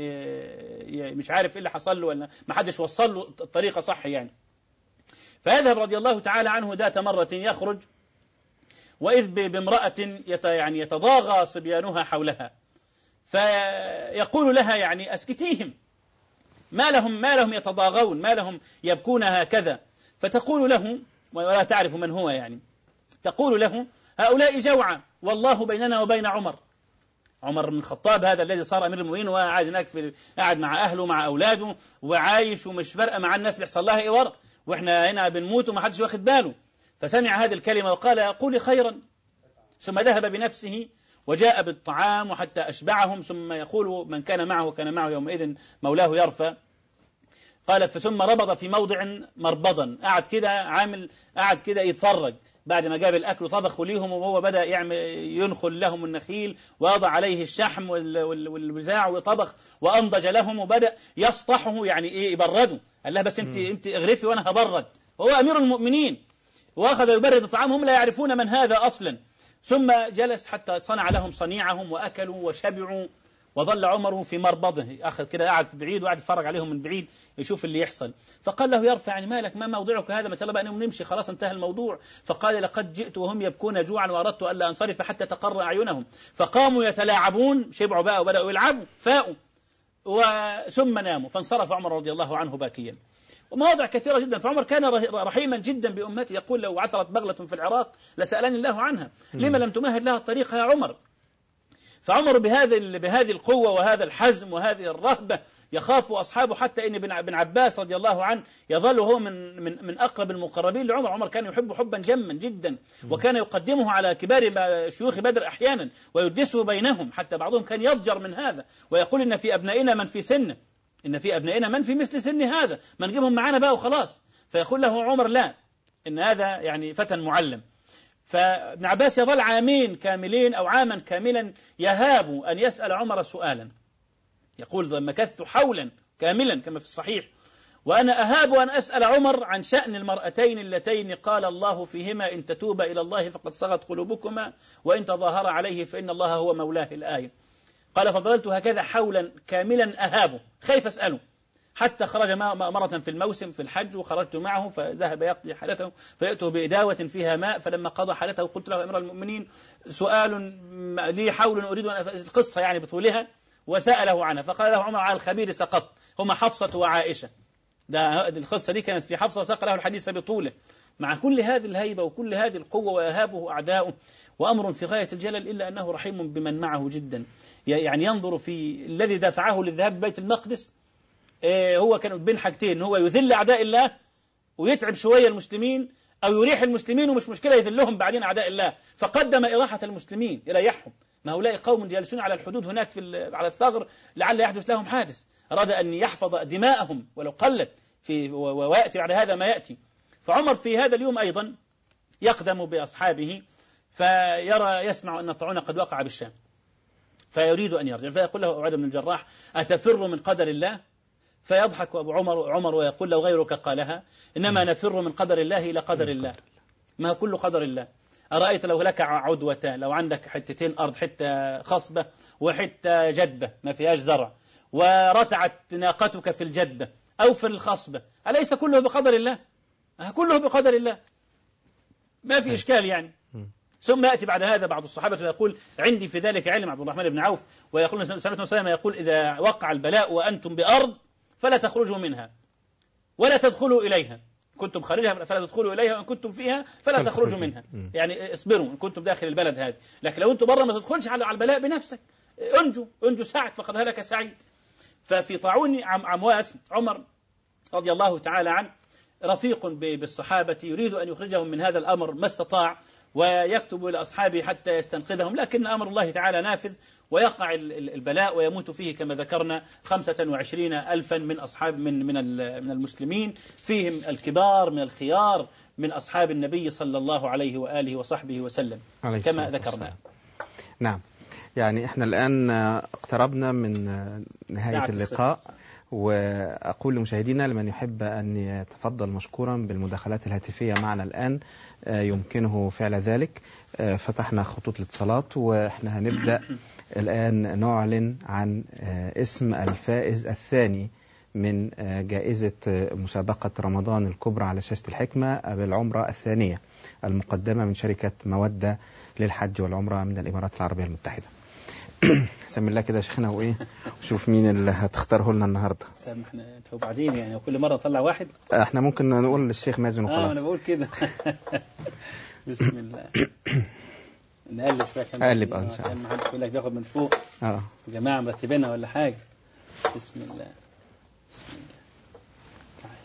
مش عارف إيه اللي حصل له ولا ما حدش وصل له الطريقة صح يعني. فيذهب رضي الله تعالى عنه ذات مرة يخرج وإذ بامرأة يت يعني يتضاغى صبيانها حولها، فيقول لها يعني أسكتيهم، ما لهم ما لهم يتضاغون، ما لهم يبكون هكذا. فتقول له ولا تعرف من هو يعني، تقول له هؤلاء جوعى والله بيننا وبين عمر. عمر بن الخطاب هذا الذي صار أمير المؤمنين وقاعد هناك في قاعد مع أهله مع أولاده وعايش ومش فارقة مع الناس بيحصل لها إيه ورق، وإحنا هنا بنموت وما حدش واخد باله. فسمع هذه الكلمة وقال قولي خيرا، ثم ذهب بنفسه وجاء بالطعام وحتى أشبعهم، ثم يقول من كان معه كان معه يومئذ مولاه يرفع. قال فثم ربض في موضع مربضا، قعد كده عامل قعد كده يتفرج بعد ما جاب الأكل طبخ ليهم وهو بدأ يعمل ينخل لهم النخيل ووضع عليه الشحم والبزاع وطبخ وأنضج لهم وبدأ يسطحه يعني إيه يبرده. قال له بس أنت أنت اغرفي وأنا هبرد، وهو أمير المؤمنين وأخذ يبرد الطعام، هم لا يعرفون من هذا أصلا. ثم جلس حتى صنع لهم صنيعهم وأكلوا وشبعوا، وظل عمر في مربضه أخذ كده قاعد في بعيد وقاعد يتفرج عليهم من بعيد يشوف اللي يحصل. فقال له يرفع يعني مالك ما موضعك هذا، ما يلا بقى نمشي خلاص انتهى الموضوع. فقال لقد جئت وهم يبكون جوعا وأردت ألا أنصرف حتى تقر أعينهم. فقاموا يتلاعبون شبعوا بقى وبدأوا يلعبوا فاءوا ثم ناموا، فانصرف عمر رضي الله عنه باكيا. ومواضع كثيرة جدا. فعمر كان رحيما جدا بأمته، يقول لو عثرت بغلة في العراق لسألني الله عنها لما لم تمهد لها الطريق يا عمر. فعمر بهذه بهذه القوة وهذا الحزم وهذه الرهبة يخاف أصحابه، حتى إن ابن عباس رضي الله عنه يظل هو من من من أقرب المقربين لعمر. عمر كان يحب حبا جما جدا، وكان يقدمه على كبار شيوخ بدر أحيانا ويدسه بينهم، حتى بعضهم كان يضجر من هذا ويقول إن في أبنائنا من في سنه، إن في أبنائنا من في مثل سن هذا، ما نجيبهم معانا بقى وخلاص. فيقول له عمر لا، إن هذا يعني فتى معلم. فابن عباس يظل عامين كاملين أو عاما كاملا يهاب أن يسأل عمر سؤالا، يقول مكثت حولا كاملا كما في الصحيح. وأنا أهاب أن أسأل عمر عن شأن المرأتين اللتين قال الله فيهما إن تتوبا إلى الله فقد صغت قلوبكما وإن تظاهر عليه فإن الله هو مولاه الآية. قال فظللت هكذا حولا كاملا أهابه خيف أسأله، حتى خرج مرة في الموسم في الحج وخرجت معه فذهب يقضي حالته فيأته بإداوة فيها ماء، فلما قضى حالته قلت له أمير المؤمنين سؤال لي حول أريد أن القصة يعني بطولها، وسأله عنها فقال له عمر على الخبير سقط، هما حفصة وعائشة. ده القصة دي كانت في حفصة وساق له الحديث بطوله. مع كل هذه الهيبة وكل هذه القوة ويهابه أعداؤه وأمر في غاية الجلل، إلا أنه رحيم بمن معه جدا. يعني ينظر في الذي دفعه للذهاب بيت المقدس، هو كان بين حاجتين، هو يذل أعداء الله ويتعب شوية المسلمين، أو يريح المسلمين ومش مشكلة يذلهم بعدين أعداء الله، فقدم إراحة المسلمين يريحهم. ما هؤلاء قوم جالسون على الحدود هناك في على الثغر لعل يحدث لهم حادث، أراد أن يحفظ دماءهم ولو قلت في ويأتي بعد هذا ما يأتي. فعمر في هذا اليوم أيضا يقدم بأصحابه فيرى يسمع أن الطاعون قد وقع بالشام، فيريد أن يرجع، فيقول له عبادة بن الجراح أتفر من قدر الله؟ فيضحك أبو عمر عمر ويقول لو غيرك قالها إنما نفر من قدر الله إلى قدر الله، ما كل قدر الله. أرأيت لو لك عدوتان، لو عندك حتتين أرض، حتة خصبة وحتة جدبة ما فيهاش زرع، ورتعت ناقتك في الجدبة أو في الخصبة، أليس كله بقدر الله؟ كله بقدر الله، ما في إشكال يعني. ثم يأتي بعد هذا بعض الصحابة ويقول عندي في ذلك علم، عبد الرحمن بن عوف، ويقول سمعت النبي صلى الله عليه وسلم يقول إذا وقع البلاء وأنتم بأرض فلا تخرجوا منها ولا تدخلوا إليها، كنتم خارجها فلا تدخلوا إليها، وإن كنتم فيها فلا تخرجوا منها. يعني اصبروا إن كنتم داخل البلد هذه، لكن لو أنتم برا ما تدخلش على البلاء بنفسك، انجو انجو سعد فقد هلك سعيد. ففي طاعون عمواس عمر رضي الله تعالى عنه رفيق بالصحابة، يريد أن يخرجهم من هذا الأمر ما استطاع، ويكتب إلى أصحابه حتى يستنقذهم، لكن أمر الله تعالى نافذ ويقع البلاء ويموت فيه كما ذكرنا خمسة وعشرين ألفا من أصحاب من من من المسلمين، فيهم الكبار من الخيار من أصحاب النبي صلى الله عليه وآله وصحبه وسلم كما ذكرنا. نعم، يعني احنا الآن اقتربنا من نهاية اللقاء، وأقول لمشاهدينا لمن يحب أن يتفضل مشكورا بالمداخلات الهاتفية معنا الآن يمكنه فعل ذلك. فتحنا خطوط الاتصالات وإحنا هنبدأ الآن نعلن عن اسم الفائز الثاني من جائزة مسابقة رمضان الكبرى على شاشة الحكمة بالعمرة الثانية المقدمة من شركة مودة للحج والعمرة من الإمارات العربية المتحدة. سمي الله كده يا شيخنا وإيه وشوف مين اللي هتختاره لنا النهاردة. احنا وبعدين يعني كل مرة نطلع واحد، احنا ممكن نقول للشيخ مازن وخلاص. اه انا بقول كده. بسم الله. نقلب شوية كمان. قلب اه ان شاء الله. ما حدش يقول لك بياخد من فوق. اه يا جماعة مرتبينها ولا حاجة. بسم الله. بسم الله. تعال.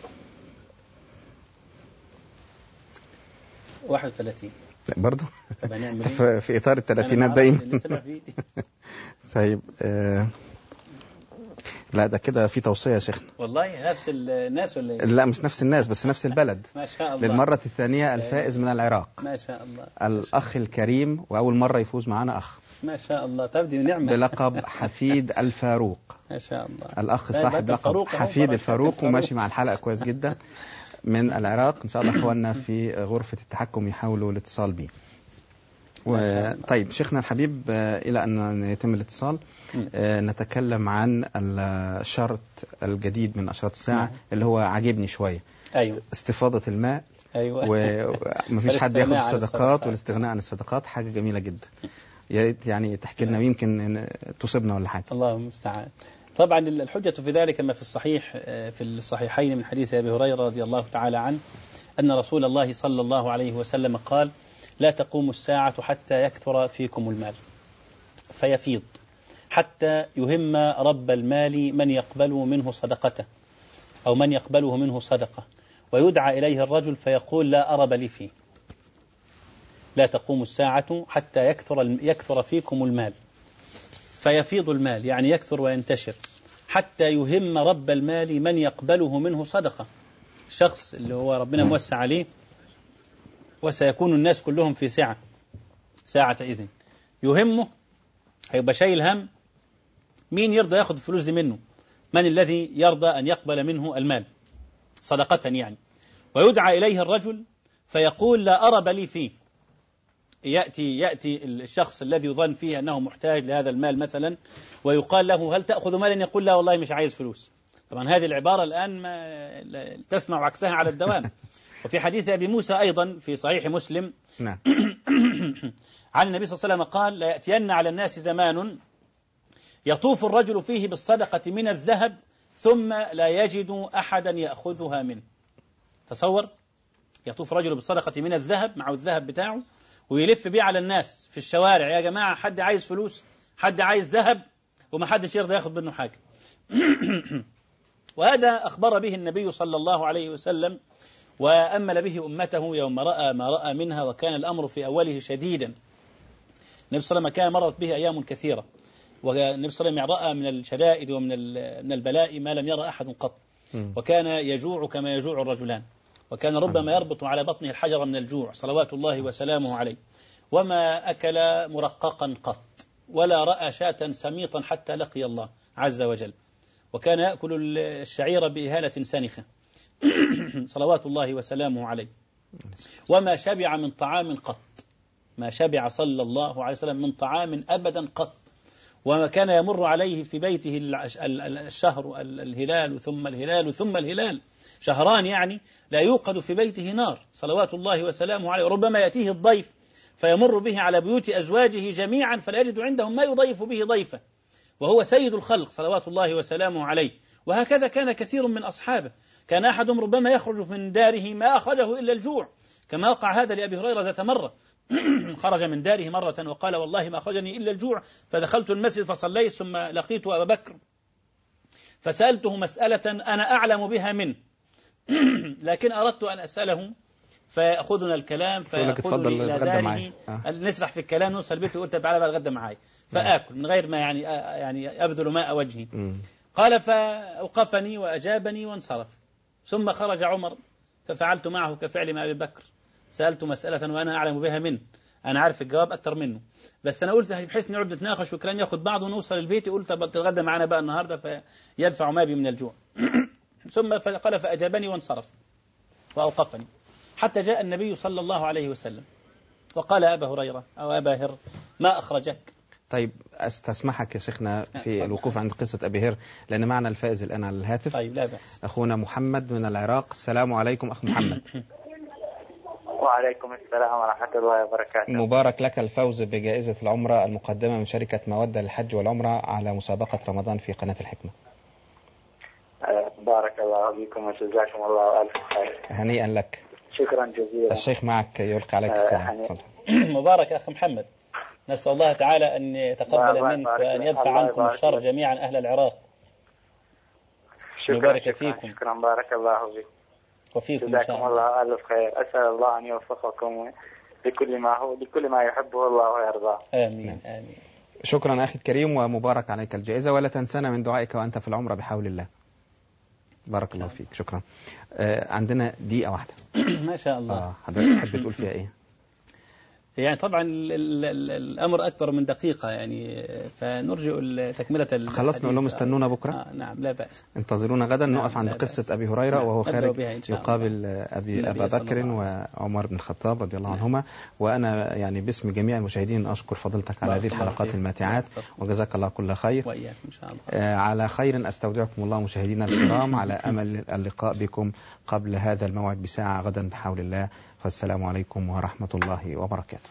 واحد وثلاثين. برضه طب هنعمل ايه؟ في اطار الثلاثينات دايما. طيب آه لا ده كده في توصية يا شيخنا. والله نفس الناس ولا ايه؟ لا مش نفس الناس بس نفس البلد. ما شاء الله. للمرة الثانية الفائز من العراق. ما شاء الله. الأخ الكريم وأول مرة يفوز معنا أخ. ما شاء الله. تبدي نعمة. بلقب حفيد الفاروق. ما شاء الله. الأخ صاحب لقب حفيد الفاروق وماشي مع الحلقة كويس جدا من العراق. إن شاء الله أخواننا في غرفة التحكم يحاولوا الاتصال به. و... طيب شيخنا الحبيب إلى أن يتم الاتصال نتكلم عن الشرط الجديد من أشراط الساعة م. اللي هو عجبني شوية. أيوة. استفاضة الماء. أيوة. ومفيش حد ياخد الصدقات والاستغناء عن الصدقات، حاجة جميلة جدا. يا ريت يعني تحكي لنا ويمكن تصيبنا ولا حاجة. الله المستعان. طبعا الحجة في ذلك ما في الصحيح في الصحيحين من حديث أبي هريرة رضي الله تعالى عنه أن رسول الله صلى الله عليه وسلم قال لا تقوم الساعة حتى يكثر فيكم المال فيفيض حتى يهم رب المال من يقبل منه صدقته أو من يقبله منه صدقة، ويدعى إليه الرجل فيقول لا أرب لي فيه. لا تقوم الساعة حتى يكثر يكثر فيكم المال فيفيض المال، يعني يكثر وينتشر، حتى يهم رب المال من يقبله منه صدقة. الشخص اللي هو ربنا موسع عليه وسيكون الناس كلهم في سعة ساعة إذن يهمه، هيبقى شايل هم مين يرضى ياخد الفلوس دي منه، من الذي يرضى أن يقبل منه المال صدقة يعني؟ ويدعى إليه الرجل فيقول لا أرب لي فيه. يأتي يأتي الشخص الذي يظن فيه أنه محتاج لهذا المال مثلا، ويقال له هل تأخذ مالا؟ يقول لا والله مش عايز فلوس. طبعا هذه العبارة الآن ما تسمع عكسها على الدوام. وفي حديث أبي موسى أيضا في صحيح مسلم نعم. عن النبي صلى الله عليه وسلم قال لا يأتين على الناس زمان يطوف الرجل فيه بالصدقة من الذهب ثم لا يجد أحدا يأخذها منه. تصور، يطوف رجل بالصدقة من الذهب مع الذهب بتاعه ويلف بيه على الناس في الشوارع، يا جماعة حد عايز فلوس، حد عايز ذهب، وما حدش يرضى ياخذ منه حاجة. وهذا أخبر به النبي صلى الله عليه وسلم وأمل به أمته يوم رأى ما رأى منها، وكان الأمر في أوله شديدا. النبي صلى الله عليه وسلم كان مرت به أيام كثيرة، والنبي صلى الله عليه وسلم رأى من الشدائد ومن من البلاء ما لم يرى أحد قط، وكان يجوع كما يجوع الرجلان، وكان ربما يربط على بطنه الحجر من الجوع صلوات الله وسلامه عليه، وما أكل مرققا قط ولا رأى شاة سميطا حتى لقي الله عز وجل، وكان يأكل الشعير بإهالة سنخة صلوات الله وسلامه عليه، وما شبع من طعام قط، ما شبع صلى الله عليه وسلم من طعام أبدا قط، وما كان يمر عليه في بيته الشهر الهلال ثم الهلال ثم الهلال، شهران يعني لا يوقد في بيته نار صلوات الله وسلامه عليه، وربما يأتيه الضيف فيمر به على بيوت أزواجه جميعا فلا يجد عندهم ما يضيف به ضيفه، وهو سيد الخلق صلوات الله وسلامه عليه. وهكذا كان كثير من أصحابه، كان أحدهم ربما يخرج من داره ما أخرجه إلا الجوع، كما وقع هذا لأبي هريرة ذات مرة خرج من داره مرة وقال والله ما أخرجني إلا الجوع، فدخلت المسجد فصليت ثم لقيت أبا بكر فسألته مسألة أنا أعلم بها منه لكن أردت أن أسأله فيأخذنا الكلام فيأخذني إلى داره آه. نسرح في الكلام نوصل بيته وقلت تعالى بقى الغدا معاي فآكل من غير ما يعني يعني أبذل ماء وجهي. قال فأوقفني وأجابني وانصرف، ثم خرج عمر ففعلت معه كفعل ما أبي بكر، سألت مسألة وأنا أعلم بها منه، أنا عارف الجواب أكتر منه، بس أنا قلت بحيث نقعد نتناقش وكلام ياخد بعض ونوصل البيت، قلت تتغدى معنا بقى النهاردة فيدفع ما بي من الجوع. ثم قال فأجابني وانصرف وأوقفني حتى جاء النبي صلى الله عليه وسلم وقال أبا هريرة أو أبا هر ما أخرجك؟ طيب أستسمحك يا شيخنا في الوقوف عند قصة أبي هر لأن معنا الفائز الآن على الهاتف. طيب لا بأس. أخونا محمد من العراق. السلام عليكم أخ محمد. وعليكم السلام ورحمة الله وبركاته. مبارك لك الفوز بجائزة العمرة المقدمة من شركة مودة للحج والعمرة على مسابقة رمضان في قناة الحكمة. بارك الله فيكم وجزاكم الله ألف خير. هنيئا لك. شكرا جزيلا. الشيخ معك يلقي عليك السلام. مبارك أخ محمد، نسأل الله تعالى أن يتقبل منك وأن يدفع عنكم الشر جميعا أهل العراق. شكرا مبارك شكرا فيكم. شكرا بارك الله فيكم وفيكم إن جزاكم شاء الله. الله ألف خير. أسأل الله أن يوفقكم لكل ما هو لكل ما يحبه الله ويرضاه. آمين آمين. شكرا أخي الكريم ومبارك عليك الجائزة، ولا تنسانا من دعائك وأنت في العمرة بحول الله. بارك الله فيك. شكرا. آه عندنا دقيقة واحدة. ما شاء الله. آه حضرتك تحب تقول فيها إيه؟ يعني طبعا ال ال ال الأمر أكبر من دقيقة يعني، فنرجئ تكملة الحديث. خلصنا نقول لهم استنونا بكرة. آه نعم لا بأس. انتظرونا غدا. نعم نقف عند قصة بأس. أبي هريرة نعم. وهو خارج يقابل أبي أبا بكر وعمر بن الخطاب رضي الله عنهما. وأنا يعني باسم جميع المشاهدين أشكر فضلتك على هذه الحلقات الماتعات وجزاك الله كل خير. وإياكم إن شاء الله. آه على خير أستودعكم الله مشاهدينا الكرام، على أمل اللقاء بكم قبل هذا الموعد بساعة غدا بحول الله. فالسلام عليكم ورحمة الله وبركاته.